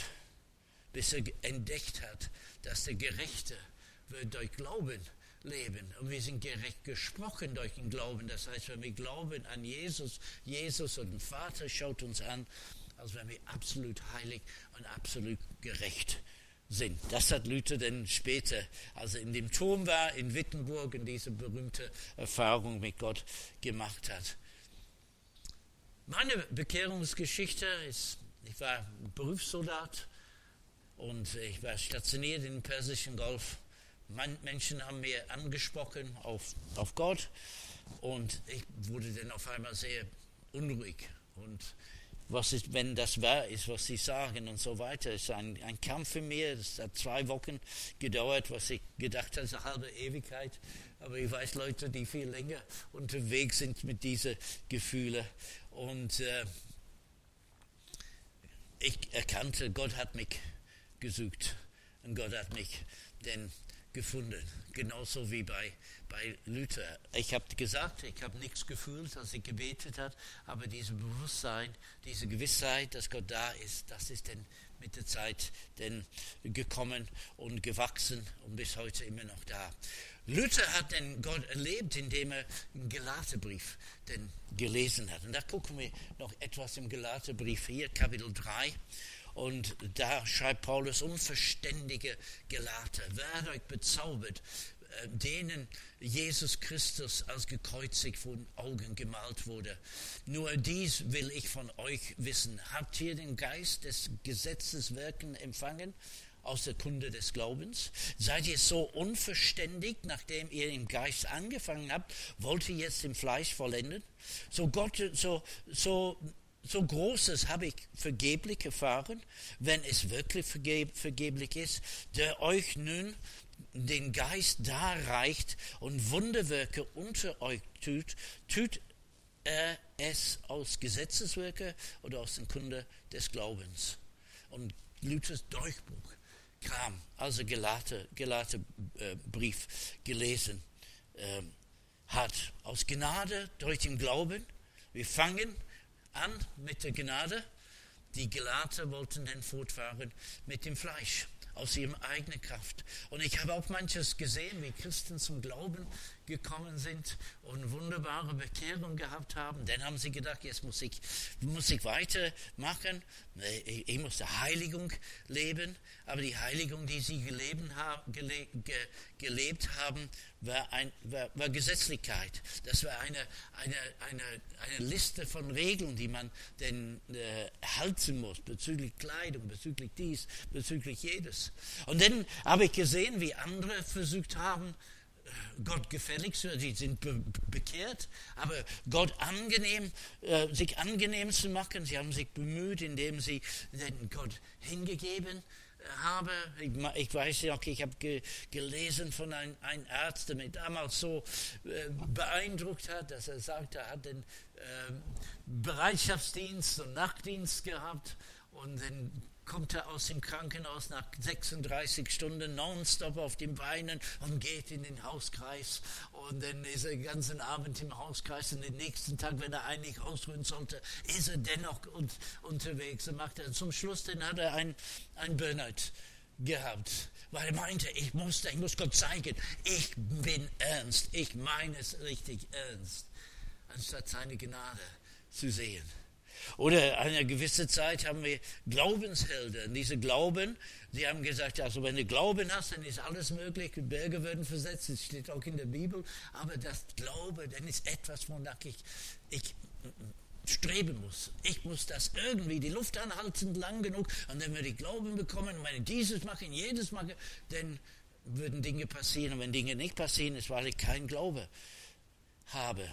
S1: bis er entdeckt hat, dass der Gerechte wird durch Glauben leben. Und wir sind gerecht gesprochen durch den Glauben. Das heißt, wenn wir glauben an Jesus, Jesus und den Vater schaut uns an, als wenn wir absolut heilig und absolut gerecht sind. Das hat Luther dann später, als er in dem Turm war, in Wittenberg, in diese berühmte Erfahrung mit Gott gemacht hat. Meine Bekehrungsgeschichte ist, ich war Berufssoldat, und ich war stationiert im Persischen Golf. Menschen haben mir angesprochen auf, auf Gott und ich wurde dann auf einmal sehr unruhig. Und was ist, wenn das wahr ist, was sie sagen und so weiter. Es ist ein, ein Kampf für mich. Es hat zwei Wochen gedauert, was ich gedacht habe, ist eine halbe Ewigkeit. Aber ich weiß Leute, die viel länger unterwegs sind mit diesen Gefühlen.
S2: Und äh, ich erkannte, Gott hat mich gesucht und Gott hat mich denn gefunden. Genauso wie bei, bei Luther. Ich habe gesagt, ich habe nichts gefühlt, als ich gebetet habe, aber dieses Bewusstsein, diese Gewissheit, dass Gott da ist, das ist dann mit der Zeit denn gekommen und gewachsen und bis heute immer noch da. Luther hat den Gott erlebt, indem er einen Galaterbrief denn gelesen hat. Und da gucken wir noch etwas im Galaterbrief hier, Kapitel drei. Und da schreibt Paulus, unverständige Galater, werdet euch bezaubert, denen Jesus Christus als gekreuzigt vor den Augen gemalt wurde. Nur dies will ich von euch wissen. Habt ihr den Geist des Gesetzeswirken empfangen aus der Kunde des Glaubens? Seid ihr so unverständig, nachdem ihr im Geist angefangen habt, wollt ihr jetzt im Fleisch vollenden? So Gott, so, so So Großes habe ich vergeblich erfahren, wenn es wirklich vergeb, vergeblich ist, der euch nun den Geist darreicht und Wunderwerke unter euch tut, tut er es aus Gesetzeswerke oder aus der Kunde des Glaubens. Und Luthers Durchbruch kam, als er Galater, Galater äh, Brief gelesen äh, hat. Aus Gnade durch den Glauben. Wir fangen an mit der Gnade. Die Galater wollten dann fortfahren mit dem Fleisch, aus ihrer eigenen Kraft. Und ich habe auch manches gesehen, wie Christen zum Glauben gekommen sind und wunderbare Bekehrung gehabt haben. Dann haben sie gedacht, jetzt muss ich, muss ich weitermachen. Ich, ich muss der Heiligung leben. Aber die Heiligung, die sie gelebt haben, gele, ge, gelebt haben war, ein, war, war Gesetzlichkeit. Das war eine, eine, eine, eine Liste von Regeln, die man denn äh, halten muss, bezüglich Kleidung, bezüglich dies, bezüglich jedes. Und dann habe ich gesehen, wie andere versucht haben, Gott gefällig zu sein. Sie sind be- bekehrt, aber Gott angenehm, äh, sich angenehm zu machen. Sie haben sich bemüht, indem sie den Gott hingegeben habe. Ich, ich weiß ja, okay, ich habe ge, gelesen von einem, einem Arzt, der mich damals so äh, beeindruckt hat, dass er sagte, er hat den äh, Bereitschaftsdienst und Nachtdienst gehabt und dann kommt er aus dem Krankenhaus nach sechsunddreißig Stunden nonstop auf den Beinen und geht in den Hauskreis. Und dann ist er den ganzen Abend im Hauskreis und den nächsten Tag, wenn er eigentlich ausruhen sollte, ist er dennoch un- unterwegs. Und macht er. Zum Schluss dann hat er ein, ein Burnout gehabt, weil er meinte, ich muss, ich muss Gott zeigen, ich bin ernst, ich meine es richtig ernst, anstatt seine Gnade zu sehen. Oder eine gewisse Zeit haben wir Glaubenshelden. Diese Glauben, die haben gesagt, also wenn du Glauben hast, dann ist alles möglich. Berge werden versetzt, das steht auch in der Bibel. Aber das Glaube, dann ist etwas, wonach ich, ich streben muss. Ich muss das irgendwie, die Luft anhalten, lang genug. Und dann würde ich Glauben bekommen. Und wenn ich dieses mache, jedes mache, dann würden Dinge passieren. Und wenn Dinge nicht passieren, ist, weil ich keinen Glaube habe.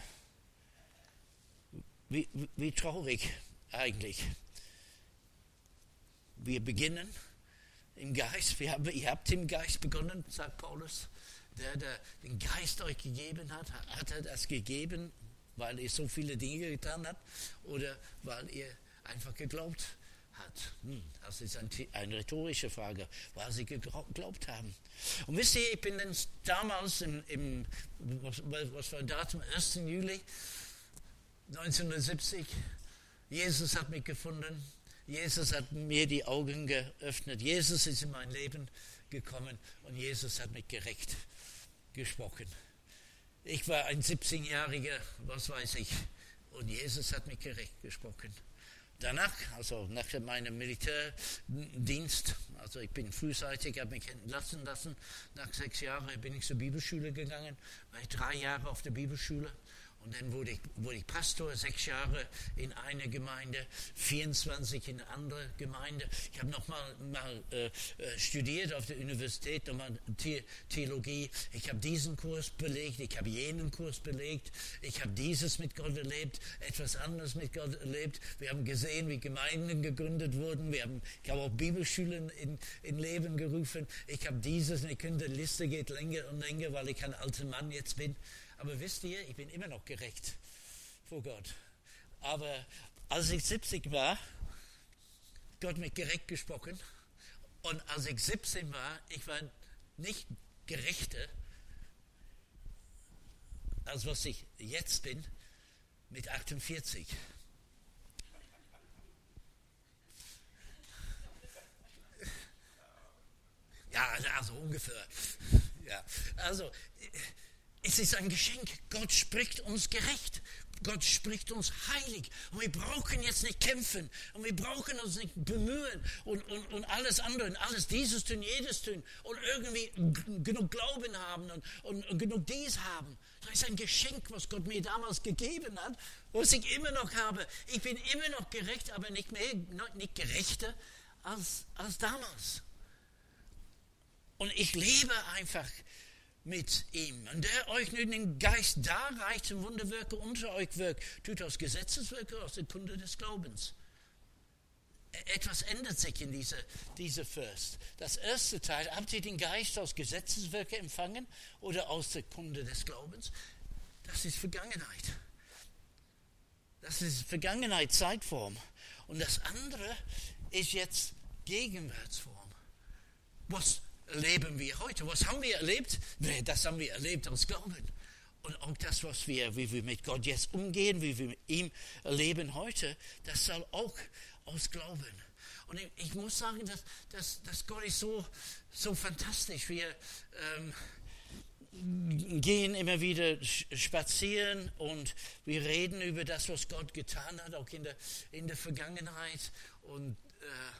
S2: Wie, wie traurig eigentlich. Wir beginnen im Geist, wir haben, ihr habt im Geist begonnen, sagt Paulus. Der, der den Geist euch gegeben hat, hat er das gegeben, weil ihr so viele Dinge getan habt oder weil ihr einfach geglaubt habt? Hm, das ist ein, eine rhetorische Frage, weil sie geglaubt haben. Und wisst ihr, ich bin dann damals im, im was, was war das Datum, ersten Juli neunzehnhundertsiebzig, Jesus hat mich gefunden, Jesus hat mir die Augen geöffnet, Jesus ist in mein Leben gekommen und Jesus hat mich gerecht gesprochen. Ich war ein siebzehnjähriger, was weiß ich, und Jesus hat mich gerecht gesprochen. Danach, also nach meinem Militärdienst, also ich bin frühzeitig, habe mich entlassen lassen, nach sechs Jahren bin ich zur Bibelschule gegangen, war ich drei Jahre auf der Bibelschule. Und dann wurde ich, wurde ich Pastor, sechs Jahre in einer Gemeinde, vierundzwanzig in einer anderen Gemeinde. Ich habe nochmal mal, äh, studiert auf der Universität, nochmal The- Theologie. Ich habe diesen Kurs belegt, ich habe jenen Kurs belegt. Ich habe dieses mit Gott erlebt, etwas anderes mit Gott erlebt. Wir haben gesehen, wie Gemeinden gegründet wurden. Wir haben, ich habe auch Bibelschulen in, in Leben gerufen. Ich habe dieses, und ich könnte, die Liste geht länger und länger, weil ich ein alter Mann jetzt bin. Aber wisst ihr, ich bin immer noch gerecht vor Gott. Aber als ich siebzig war, Gott mich gerecht gesprochen. Und als ich siebzehn war, ich war nicht gerechter, als was ich jetzt bin, mit achtundvierzig. Ja, also ungefähr. Ja, also es ist ein Geschenk. Gott spricht uns gerecht. Gott spricht uns heilig. Und wir brauchen jetzt nicht kämpfen. Und wir brauchen uns nicht bemühen. Und, und, und alles andere. Und alles dieses tun, jedes tun. Und irgendwie g- genug Glauben haben. Und, und, und genug dies haben. Das ist ein Geschenk, was Gott mir damals gegeben hat. Was ich immer noch habe. Ich bin immer noch gerecht, aber nicht mehr, nicht gerechter als, als damals. Und ich lebe einfach mit ihm. Und der euch nur den Geist darreicht und Wunderwirke unter euch wirkt, tut aus Gesetzeswirke, aus der Kunde des Glaubens. Etwas ändert sich in dieser diese Vers. Das erste Teil, habt ihr den Geist aus Gesetzeswirke empfangen oder aus der Kunde des Glaubens? Das ist Vergangenheit. Das ist Vergangenheit, Zeitform. Und das andere ist jetzt Gegenwartsform. Was erleben wir heute? Was haben wir erlebt? Das haben wir erlebt aus Glauben. Und auch das, was wir, wie wir mit Gott jetzt umgehen, wie wir mit ihm erleben heute, das soll auch aus Glauben. Und ich, ich muss sagen, dass, dass, dass Gott ist so, so fantastisch. Wir ähm, gehen immer wieder spazieren und wir reden über das, was Gott getan hat, auch in der, in der Vergangenheit. Und äh,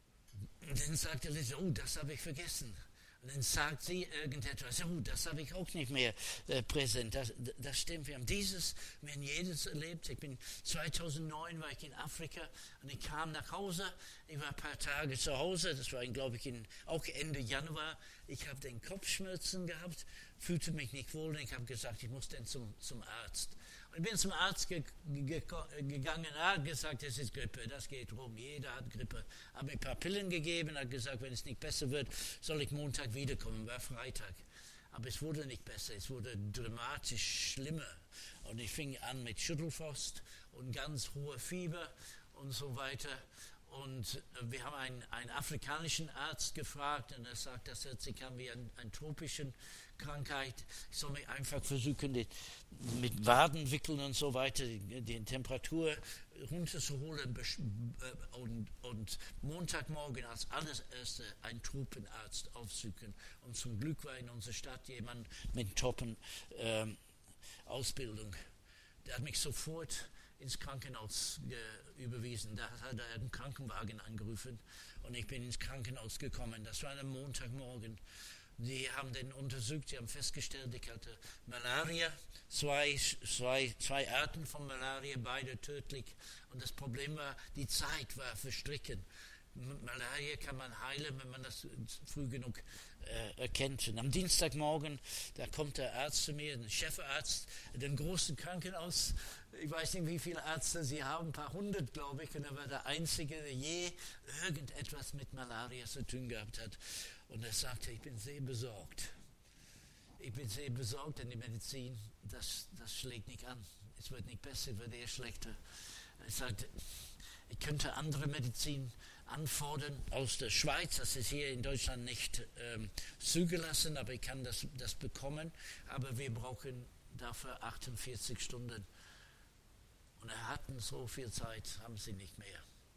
S2: Und dann sagt er, oh, das habe ich vergessen. Und dann sagt sie irgendetwas, oh, das habe ich auch nicht mehr äh, präsent. Das, das stimmt, wir haben dieses, wir haben jedes erlebt. Ich bin zweitausendneun war ich in Afrika und ich kam nach Hause. Ich war ein paar Tage zu Hause, das war, glaube ich, in, auch Ende Januar. Ich habe den Kopfschmerzen gehabt, fühlte mich nicht wohl und ich habe gesagt, ich muss dann zum, zum Arzt. Ich bin zum Arzt ge- ge- gegangen, er hat gesagt, es ist Grippe, das geht rum, jeder hat Grippe. Habe mir ein paar Pillen gegeben, hat gesagt, wenn es nicht besser wird, soll ich Montag wiederkommen, war Freitag. Aber es wurde nicht besser, es wurde dramatisch schlimmer. Und ich fing an mit Schüttelfrost und ganz hohe Fieber und so weiter. Und wir haben einen, einen afrikanischen Arzt gefragt und er sagt, das hört sich an wie eine ein tropische Krankheit. Ich soll mich einfach versuchen, die, mit Waden wickeln und so weiter, die, die Temperatur runterzuholen und, und Montagmorgen als allererste einen Tropenarzt aufsuchen. Und zum Glück war in unserer Stadt jemand mit Toppen äh, Ausbildung. Der hat mich sofort ins Krankenhaus ge- überwiesen. Da hat er einen Krankenwagen angerufen und ich bin ins Krankenhaus gekommen. Das war ein Montagmorgen. Die haben den untersucht, sie haben festgestellt, ich hatte Malaria, zwei, zwei, zwei Arten von Malaria, beide tödlich. Und das Problem war, die Zeit war verstrichen. Malaria kann man heilen, wenn man das früh genug äh, erkennt. Und am Dienstagmorgen, da kommt der Arzt zu mir, ein Chefarzt, den großen Krankenhaus. Ich weiß nicht, wie viele Ärzte sie haben, ein paar hundert, glaube ich. Und er war der Einzige, der je irgendetwas mit Malaria zu tun gehabt hat. Und er sagte, ich bin sehr besorgt. Ich bin sehr besorgt, denn die Medizin, das, das schlägt nicht an. Es wird nicht besser, es wird eher schlechter. Er sagte, ich könnte andere Medizin anfordern aus der Schweiz. Das ist hier in Deutschland nicht ähm, zugelassen, aber ich kann das, das bekommen. Aber wir brauchen dafür achtundvierzig Stunden. Und er hatten so viel Zeit, haben sie nicht mehr.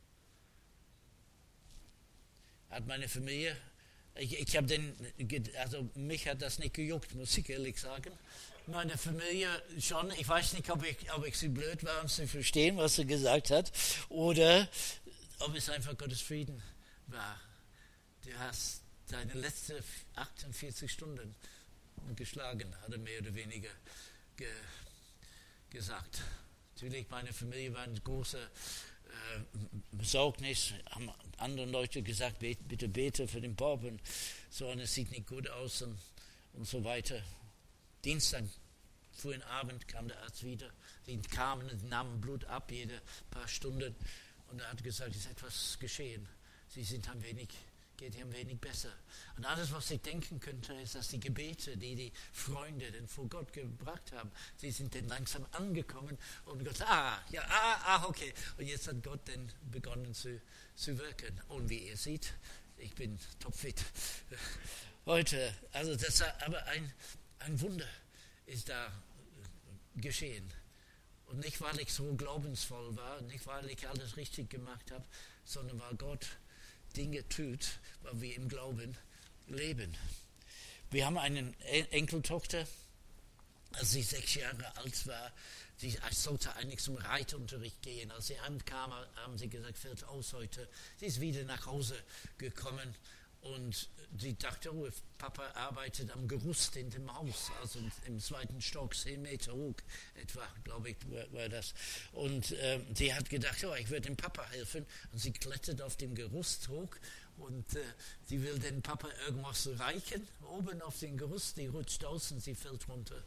S2: Hat meine Familie, ich, ich habe den, also mich hat das nicht gejuckt, muss ich ehrlich sagen. Meine Familie schon, ich weiß nicht, ob ich, ob ich sie blöd war, um zu verstehen, was sie gesagt hat, oder ob es einfach Gottes Frieden war. Du hast deine letzten achtundvierzig Stunden geschlagen, hat er mehr oder weniger ge, gesagt. Natürlich, meine Familie war eine große äh, Besorgnis, haben andere Leute gesagt, bet, bitte bete für den Bob und so, und es sieht nicht gut aus und, und so weiter. Dienstag, frühen Abend kam der Arzt wieder, die kamen und nahmen Blut ab, jede paar Stunden, und er hat gesagt, es ist etwas geschehen. Sie sind ein wenig geht ihr ein wenig besser. Und alles, was ich denken könnte, ist, dass die Gebete, die die Freunde denn vor Gott gebracht haben, sie sind dann langsam angekommen und Gott sagt, ah, ja, ah, ah, okay. Und jetzt hat Gott dann begonnen zu, zu wirken. Und wie ihr seht, ich bin topfit heute. Also das, aber ein, ein Wunder ist da geschehen. Und nicht, weil ich so glaubensvoll war, nicht, weil ich alles richtig gemacht habe, sondern weil Gott Dinge tut, weil wir im Glauben leben. Wir haben eine Enkeltochter, als sie sechs Jahre alt war. Sie sollte eigentlich zum Reitunterricht gehen. Als sie ankam, haben sie gesagt, fällt aus heute. Sie ist wieder nach Hause gekommen und sie dachte, oh, Papa arbeitet am Gerüst in dem Haus, also im zweiten Stock, zehn Meter hoch etwa, glaube ich, war, war das. Und äh, sie hat gedacht, oh, ich würde dem Papa helfen. Und sie klettert auf dem Gerüst hoch und äh, sie will dem Papa irgendwas reichen. Oben auf dem Gerüst, die rutscht aus und sie fällt runter.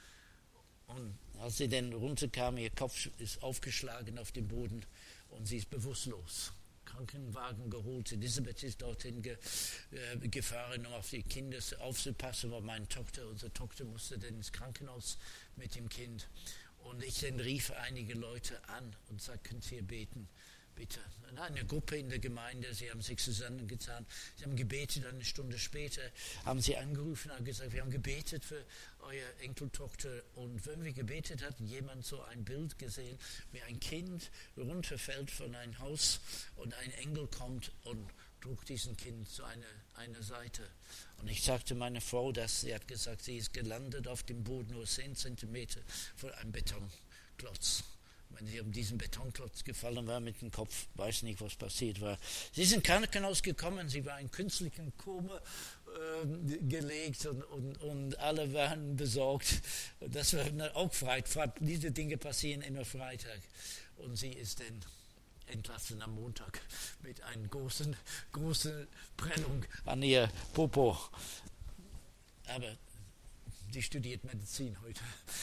S2: Und als sie dann runterkam, ihr Kopf ist aufgeschlagen auf den Boden und sie ist bewusstlos. Krankenwagen geholt, Elisabeth ist dorthin ge, äh, gefahren, um auf die Kinder aufzupassen, weil meine Tochter, unsere Tochter musste dann ins Krankenhaus mit dem Kind. Und ich dann rief einige Leute an und sagte, könnt ihr beten, bitte. Und eine Gruppe in der Gemeinde, sie haben sich zusammengetan, sie haben gebetet, eine Stunde später haben sie angerufen und gesagt, wir haben gebetet für eure Enkeltochter. Und wenn wir gebetet hatten, jemand so ein Bild gesehen, wie ein Kind runterfällt von einem Haus und ein Engel kommt und trug diesen Kind zu einer, einer Seite. Und ich sagte meiner Frau, dass sie hat gesagt, sie ist gelandet auf dem Boden nur zehn Zentimeter von einem Betonklotz. Wenn sie um diesen Betonklotz gefallen war mit dem Kopf, weiß nicht, was passiert war. Sie ist ins Krankenhaus gekommen, sie war in künstlichen Koma äh, gelegt und, und, und alle waren besorgt. Das war auch Freitag. Diese Dinge passieren immer Freitag. Und sie ist dann entlassen am Montag mit einer großen, großen Prellung an ihr Popo. Aber sie studiert Medizin heute.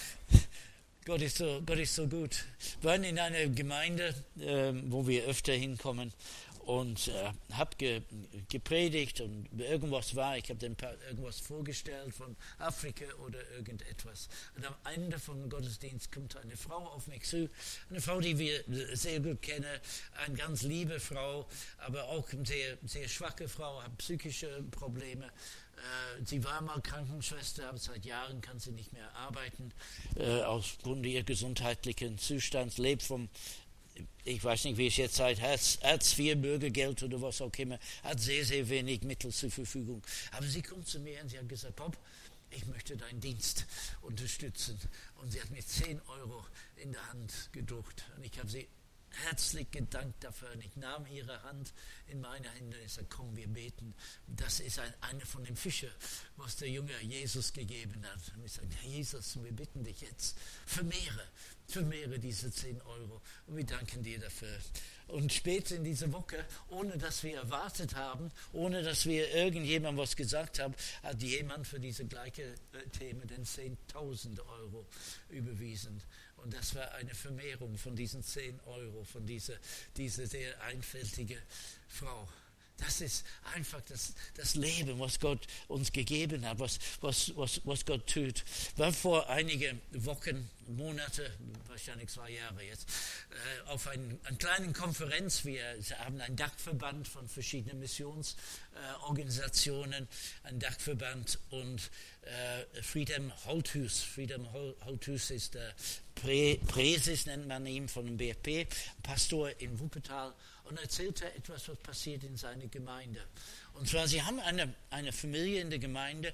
S2: Gott ist so, Gott ist so gut. Wir waren in einer Gemeinde, äh, wo wir öfter hinkommen und äh, habe ge, gepredigt und irgendwas war, ich habe dann irgendwas vorgestellt von Afrika oder irgendetwas. Und am Ende vom Gottesdienst kommt eine Frau auf mich zu, eine Frau, die wir sehr gut kennen, eine ganz liebe Frau, aber auch eine sehr, sehr schwache Frau, hat psychische Probleme. Sie war mal Krankenschwester, aber seit Jahren kann sie nicht mehr arbeiten, äh, aufgrund ihres gesundheitlichen Zustands, lebt vom, ich weiß nicht, wie es jetzt heißt, Hartz vier Bürgergeld oder was auch immer, hat sehr, sehr wenig Mittel zur Verfügung. Aber sie kommt zu mir und sie hat gesagt, Bob, ich möchte deinen Dienst unterstützen. Und sie hat mir zehn Euro in der Hand gedruckt. Und ich habe sie herzlich gedankt dafür. Und ich nahm ihre Hand in meine Hände und ich sagte, komm, wir beten. Das ist ein, eine von den Fischen, was der Junge Jesus gegeben hat. Und ich sagte, Jesus, wir bitten dich jetzt, vermehre, vermehre diese zehn Euro. Und wir danken dir dafür. Und später in dieser Woche, ohne dass wir erwartet haben, ohne dass wir irgendjemandem was gesagt haben, hat jemand für diese gleiche Thema den zehntausend Euro überwiesen. Und das war eine Vermehrung von diesen zehn Euro, von dieser, dieser sehr einfältigen Frau. Das ist einfach das, das Leben, was Gott uns gegeben hat, was, was, was, was Gott tut. War vor einigen Wochen, Monate, wahrscheinlich zwei Jahre jetzt, äh, auf ein, einer kleinen Konferenz. Wir haben einen Dachverband von verschiedenen Missionsorganisationen, äh, einen Dachverband und äh, Freedom Holthus. Freedom Holthus ist der Prä, Präses, nennt man ihn, von dem B F P, Pastor in Wuppertal. Und erzählte etwas, was passiert in seiner Gemeinde. Und zwar, sie haben eine, eine Familie in der Gemeinde,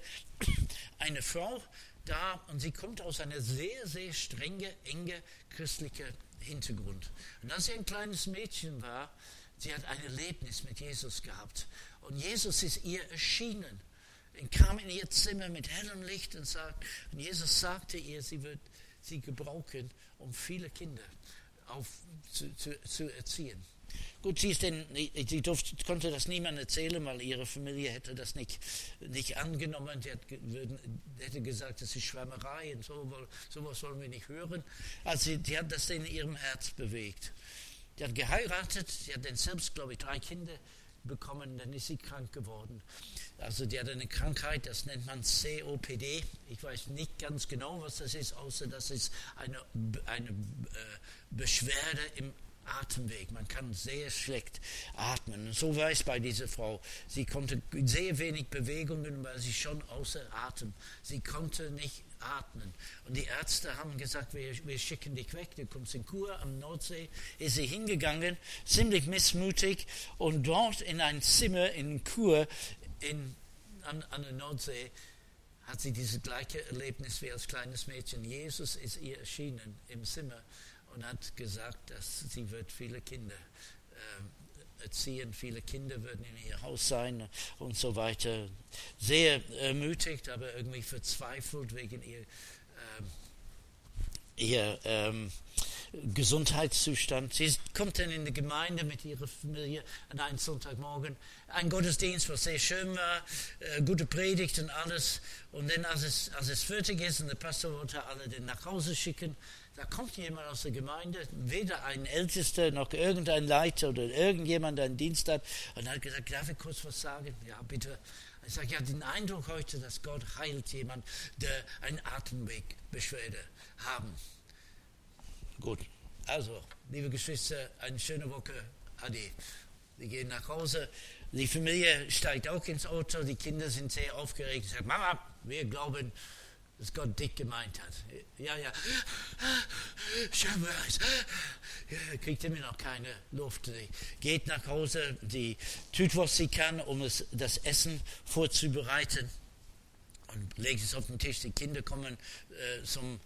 S2: eine Frau da, und sie kommt aus einer sehr, sehr strenge, enge christlichen Hintergrund. Und als sie ein kleines Mädchen war, sie hat ein Erlebnis mit Jesus gehabt. Und Jesus ist ihr erschienen. Er kam in ihr Zimmer mit hellem Licht und, sagt, und Jesus sagte ihr, sie wird sie gebrauchen, um viele Kinder auf, zu, zu, zu erziehen. Gut, sie, ist denn, sie durfte, konnte das niemandem erzählen, weil ihre Familie hätte das nicht, nicht angenommen. Sie hat, hätte gesagt, das ist Schwärmerei und so, sowas wollen wir nicht hören. Also sie, sie hat das in ihrem Herz bewegt. Sie hat geheiratet, sie hat dann selbst, glaube ich, drei Kinder bekommen, dann ist sie krank geworden. Also die hat eine Krankheit, das nennt man C O P D. Ich weiß nicht ganz genau, was das ist, außer dass es eine, eine äh, Beschwerde im Atemweg. Man kann sehr schlecht atmen. Und so war es bei dieser Frau. Sie konnte sehr wenig Bewegungen, weil sie schon außer Atem. Sie konnte nicht atmen. Und die Ärzte haben gesagt, wir, wir schicken dich weg, du kommst in Chur am Nordsee. Ist sie hingegangen, ziemlich missmutig, und dort in ein Zimmer in Chur in, an, an der Nordsee hat sie dieses gleiche Erlebnis wie als kleines Mädchen. Jesus ist ihr erschienen im Zimmer und hat gesagt, dass sie wird viele Kinder äh, erziehen, viele Kinder würden in ihr Haus sein und so weiter. Sehr ermutigt, aber irgendwie verzweifelt wegen ihr, äh, ihr ähm, Gesundheitszustand. Sie kommt dann in die Gemeinde mit ihrer Familie an einem Sonntagmorgen. Ein Gottesdienst, was sehr schön war, äh, gute Predigt und alles. Und dann, als es, als es fertig ist und der Pastor wollte alle den nach Hause schicken, da kommt jemand aus der Gemeinde, weder ein Ältester noch irgendein Leiter oder irgendjemand, der einen Dienst hat, und hat gesagt, darf ich kurz was sagen? Ja, bitte. Ich sage, ich habe den Eindruck heute, dass Gott heilt jemand, der eine Atemwegbeschwerde haben. Gut, also, liebe Geschwister, eine schöne Woche. Ade. Wir gehen nach Hause. Die Familie steigt auch ins Auto. Die Kinder sind sehr aufgeregt. Sie sagen, Mama, wir glauben, dass Gott dich gemeint hat. Ja, ja. Schön war's. Ja, kriegt immer noch keine Luft. Sie geht nach Hause, die tut, was sie kann, um es, das Essen vorzubereiten, und legt es auf den Tisch. Die Kinder kommen äh, zum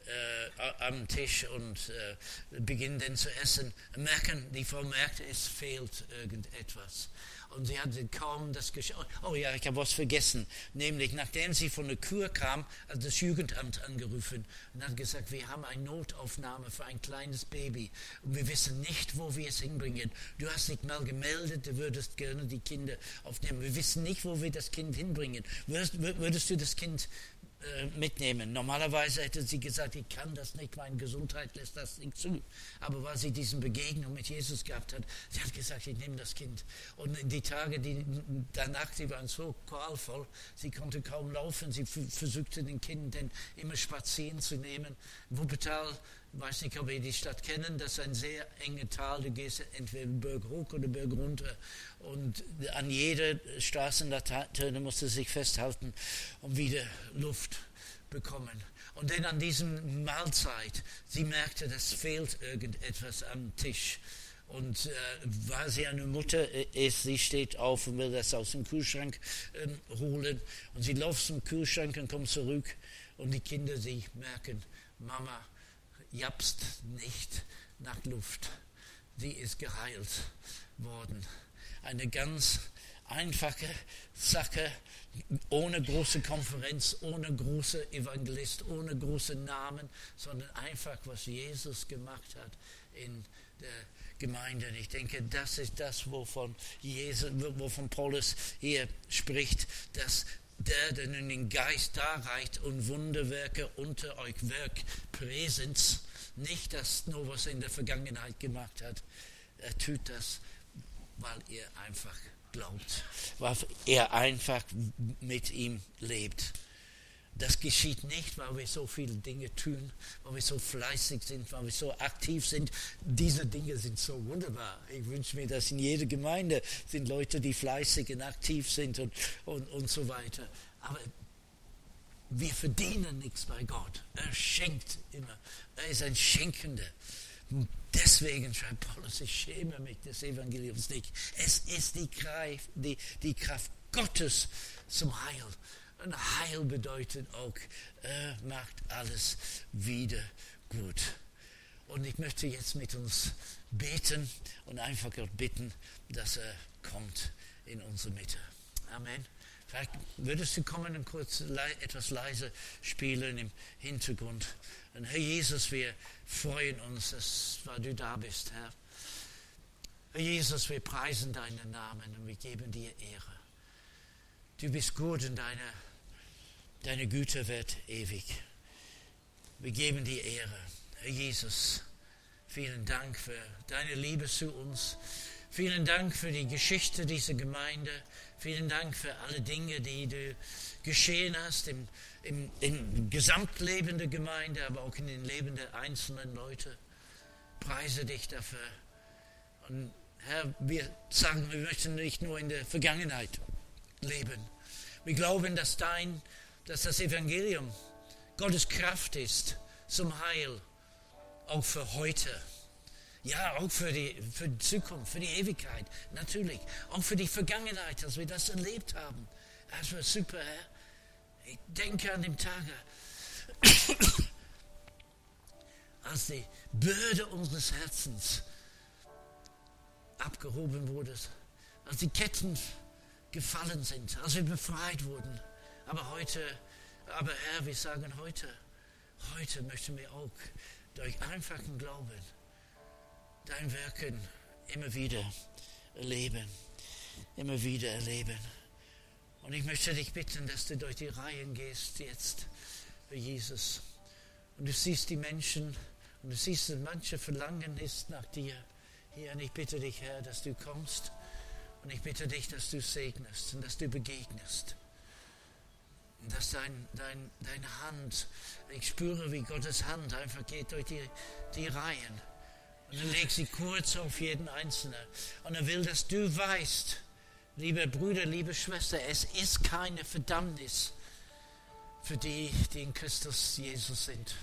S2: Äh, am Tisch und äh, beginnen dann zu essen. Merken, die Frau merkte, es fehlt irgendetwas. Und sie hatte kaum das geschaut. Oh ja, ich habe was vergessen. Nämlich, nachdem sie von der Kur kam, hat das Jugendamt angerufen und hat gesagt, wir haben eine Notaufnahme für ein kleines Baby. Und wir wissen nicht, wo wir es hinbringen. Du hast dich mal gemeldet, du würdest gerne die Kinder aufnehmen. Wir wissen nicht, wo wir das Kind hinbringen. Würdest, würdest du das Kind mitnehmen? Normalerweise hätte sie gesagt, ich kann das nicht, meine Gesundheit lässt das nicht zu. Aber weil sie diese Begegnung mit Jesus gehabt hat, sie hat gesagt, ich nehme das Kind. Und die Tage die danach, die waren so qualvoll, sie konnte kaum laufen, sie versuchte den Kind dann immer spazieren zu nehmen. Wuppertal, ich weiß nicht, ob ihr die Stadt kennen, das ist ein sehr enge Tal, du gehst entweder Berg hoch oder Berg runter, und an jeder Straßenlaterne musste sich festhalten und wieder Luft bekommen. Und dann an diesem Mahlzeit, sie merkte, das fehlt irgendetwas am Tisch. Und äh, weil sie eine Mutter ist, sie steht auf und will das aus dem Kühlschrank ähm, holen. Und sie läuft zum Kühlschrank und kommt zurück. Und die Kinder, sie merken, Mama japst nicht nach Luft. Sie ist geheilt worden. Eine ganz einfache Sache, ohne große Konferenz, ohne große Evangelist, ohne große Namen, sondern einfach, was Jesus gemacht hat in der Gemeinde. Und ich denke, das ist das, wovon, Jesus, wovon Paulus hier spricht, dass der, der nun den Geist darreicht und Wunderwerke unter euch wirkt, Präsenz, nicht das nur, was er in der Vergangenheit gemacht hat, er tut das, weil ihr einfach glaubt, weil er einfach mit ihm lebt. Das geschieht nicht, weil wir so viele Dinge tun, weil wir so fleißig sind, weil wir so aktiv sind. Diese Dinge sind so wunderbar. Ich wünsche mir, dass in jeder Gemeinde sind Leute, die fleißig und aktiv sind und, und, und so weiter. Aber wir verdienen nichts bei Gott. Er schenkt immer. Er ist ein Schenkender. Deswegen schreibt Paulus, ich schäme mich des Evangeliums nicht. Es ist die Kraft, die, die Kraft Gottes zum Heil. Und Heil bedeutet auch, er macht alles wieder gut. Und ich möchte jetzt mit uns beten und einfach Gott bitten, dass er kommt in unsere Mitte. Amen. Vielleicht würdest du kommen und kurz le- etwas leise spielen im Hintergrund. Und Herr Jesus, wir freuen uns, dass du da bist, Herr. Herr Jesus, wir preisen deinen Namen und wir geben dir Ehre. Du bist gut und deine, deine Güte wird ewig. Wir geben dir Ehre. Herr Jesus, vielen Dank für deine Liebe zu uns, Vielen Dank für die Geschichte dieser Gemeinde. Vielen Dank für alle Dinge, die du geschehen hast im, im, im Gesamtleben der Gemeinde, aber auch in den Leben der einzelnen Leute. Preise dich dafür. Und Herr, wir sagen, wir möchten nicht nur in der Vergangenheit leben. Wir glauben, dass dein, dass das Evangelium Gottes Kraft ist zum Heil, auch für heute. Ja, auch für die, für die Zukunft, für die Ewigkeit, natürlich. Auch für die Vergangenheit, dass wir das erlebt haben. Das war super, Herr. Ich denke an den Tage, als die Bürde unseres Herzens abgehoben wurde, als die Ketten gefallen sind, als wir befreit wurden. Aber heute, aber Herr, wir sagen heute, heute möchten wir auch durch einfachen Glauben dein Wirken immer wieder erleben, immer wieder erleben. Und ich möchte dich bitten, dass du durch die Reihen gehst jetzt, Herr Jesus. Und du siehst die Menschen und du siehst, dass manche Verlangen ist nach dir. Hier, und ich bitte dich, Herr, dass du kommst. Und ich bitte dich, dass du segnest und dass du begegnest. Und dass dein, dein, deine Hand, ich spüre, wie Gottes Hand einfach geht durch die, die Reihen. Und er legt sie kurz auf jeden Einzelnen. Und er will, dass du weißt, liebe Brüder, liebe Schwester, es ist keine Verdammnis für die, die in Christus Jesus sind.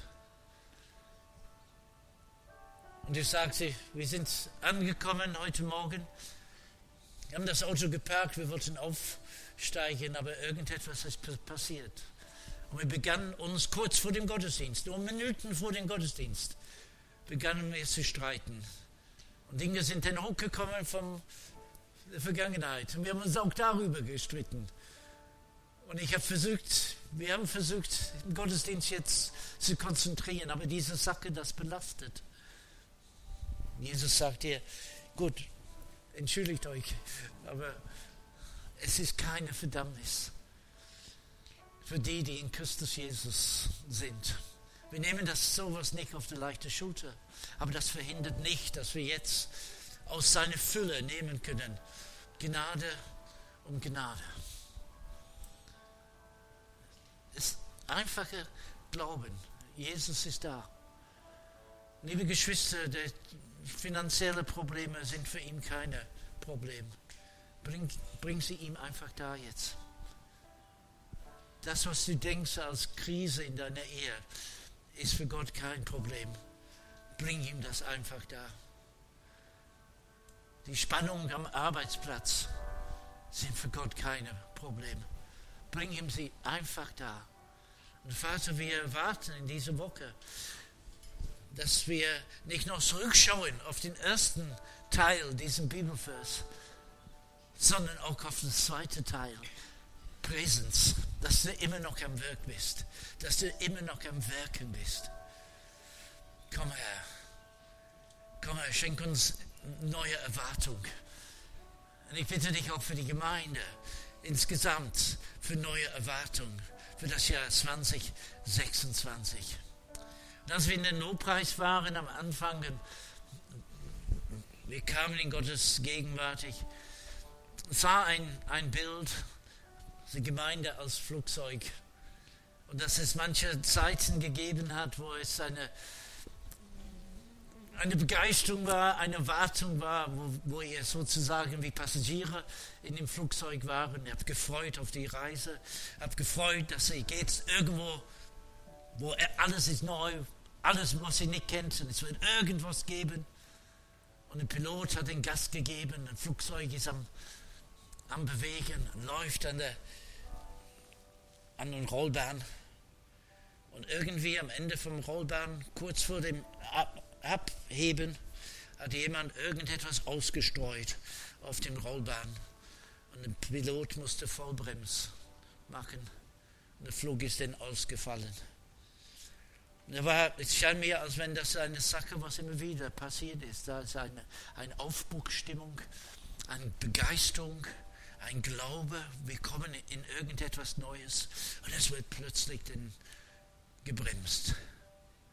S2: Und du sagst, wir sind angekommen heute Morgen. Wir haben das Auto geparkt, wir wollten aufsteigen, aber irgendetwas ist passiert. Und wir begannen uns kurz vor dem Gottesdienst, nur Minuten vor dem Gottesdienst, begannen wir zu streiten. Und Dinge sind dann hochgekommen von der Vergangenheit. Und wir haben uns auch darüber gestritten. Und ich habe versucht, wir haben versucht, den Gottesdienst jetzt zu konzentrieren, aber diese Sache, das belastet. Jesus sagt dir, gut, entschuldigt euch, aber es ist keine Verdammnis für die, die in Christus Jesus sind. Wir nehmen das sowas nicht auf die leichte Schulter, aber das verhindert nicht, dass wir jetzt aus seiner Fülle nehmen können. Gnade um Gnade. Es ist einfacher Glauben. Jesus ist da. Liebe Geschwister, die finanzielle Probleme sind für ihn keine Probleme. Bring, bring sie ihm einfach da jetzt. Das, was du denkst als Krise in deiner Ehe, ist für Gott kein Problem. Bring ihm das einfach da. Die Spannungen am Arbeitsplatz sind für Gott keine Probleme. Bring ihm sie einfach da. Und Vater, wir erwarten in dieser Woche, dass wir nicht nur zurückschauen auf den ersten Teil dieses Bibelvers, sondern auch auf den zweiten Teil. Präsenz, dass du immer noch am Werk bist, dass du immer noch am Werken bist. Komm her, komm her, schenk uns neue Erwartung. Und ich bitte dich auch für die Gemeinde insgesamt für neue Erwartung für das Jahr zwanzig sechsundzwanzig. Und als wir in den Lobpreis waren am Anfang, wir kamen in Gottes Gegenwart, ich sah ein, ein Bild, die Gemeinde als Flugzeug. Und dass es manche Zeiten gegeben hat, wo es eine, eine Begeisterung war, eine Erwartung war, wo, wo ihr sozusagen wie Passagiere in dem Flugzeug waren. Ihr habt gefreut auf die Reise, habt gefreut, dass ihr geht irgendwo, wo alles ist neu, alles, was ihr nicht kennt, und es wird irgendwas geben. Und der Pilot hat den Gas gegeben, ein Flugzeug ist am, am Bewegen, läuft an der an der Rollbahn. Und irgendwie am Ende vom Rollbahn, kurz vor dem Abheben, hat jemand irgendetwas ausgestreut auf dem Rollbahn. Und der Pilot musste Vollbrems machen. Und der Flug ist dann ausgefallen. Und war, es scheint mir, als wenn das eine Sache, was immer wieder passiert ist. Da ist eine, eine Aufbruchsstimmung, eine Begeisterung, ein Glaube, wir kommen in irgendetwas Neues und es wird plötzlich dann gebremst.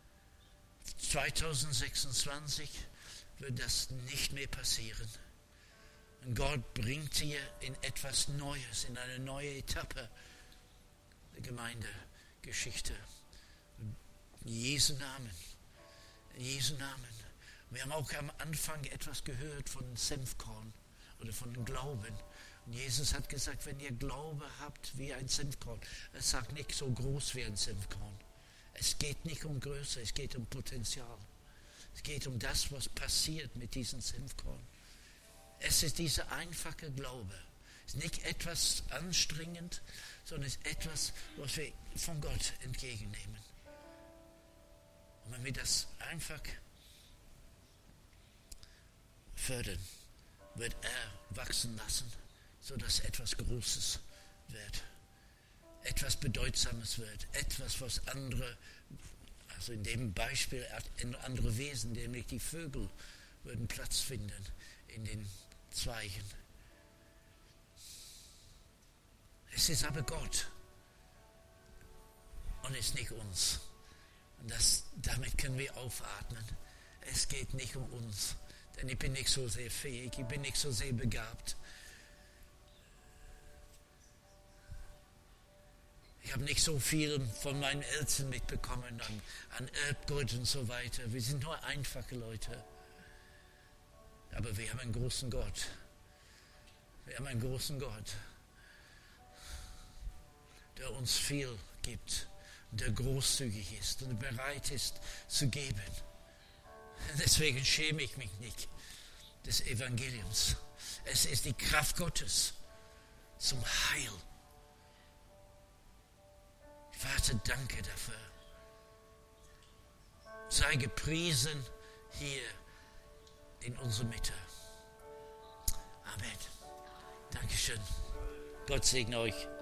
S2: zwanzig sechsundzwanzig wird das nicht mehr passieren. Und Gott bringt dir in etwas Neues, in eine neue Etappe der Gemeindegeschichte. In Jesu Namen. In Jesu Namen. Wir haben auch am Anfang etwas gehört von Senfkorn oder von dem Glauben. Und Jesus hat gesagt, wenn ihr Glaube habt wie ein Senfkorn, es sagt nicht so groß wie ein Senfkorn. Es geht nicht um Größe, es geht um Potenzial. Es geht um das, was passiert mit diesem Senfkorn. Es ist dieser einfache Glaube. Es ist nicht etwas anstrengend, sondern es ist etwas, was wir von Gott entgegennehmen. Und wenn wir das einfach fördern, wird er wachsen lassen, sodass etwas Großes wird. Etwas Bedeutsames wird. Etwas, was andere, also in dem Beispiel andere Wesen, nämlich die Vögel, würden Platz finden in den Zweigen. Es ist aber Gott und es ist nicht uns. Und das, damit können wir aufatmen. Es geht nicht um uns, denn ich bin nicht so sehr fähig, ich bin nicht so sehr begabt. Ich habe nicht so viel von meinen Eltern mitbekommen an, an Erbgut und so weiter. Wir sind nur einfache Leute. Aber wir haben einen großen Gott. Wir haben einen großen Gott, der uns viel gibt, der großzügig ist und bereit ist zu geben. Deswegen schäme ich mich nicht des Evangeliums. Es ist die Kraft Gottes zum Heil. Vater, danke dafür. Sei gepriesen hier in unserer Mitte. Amen. Dankeschön. Gott segne euch.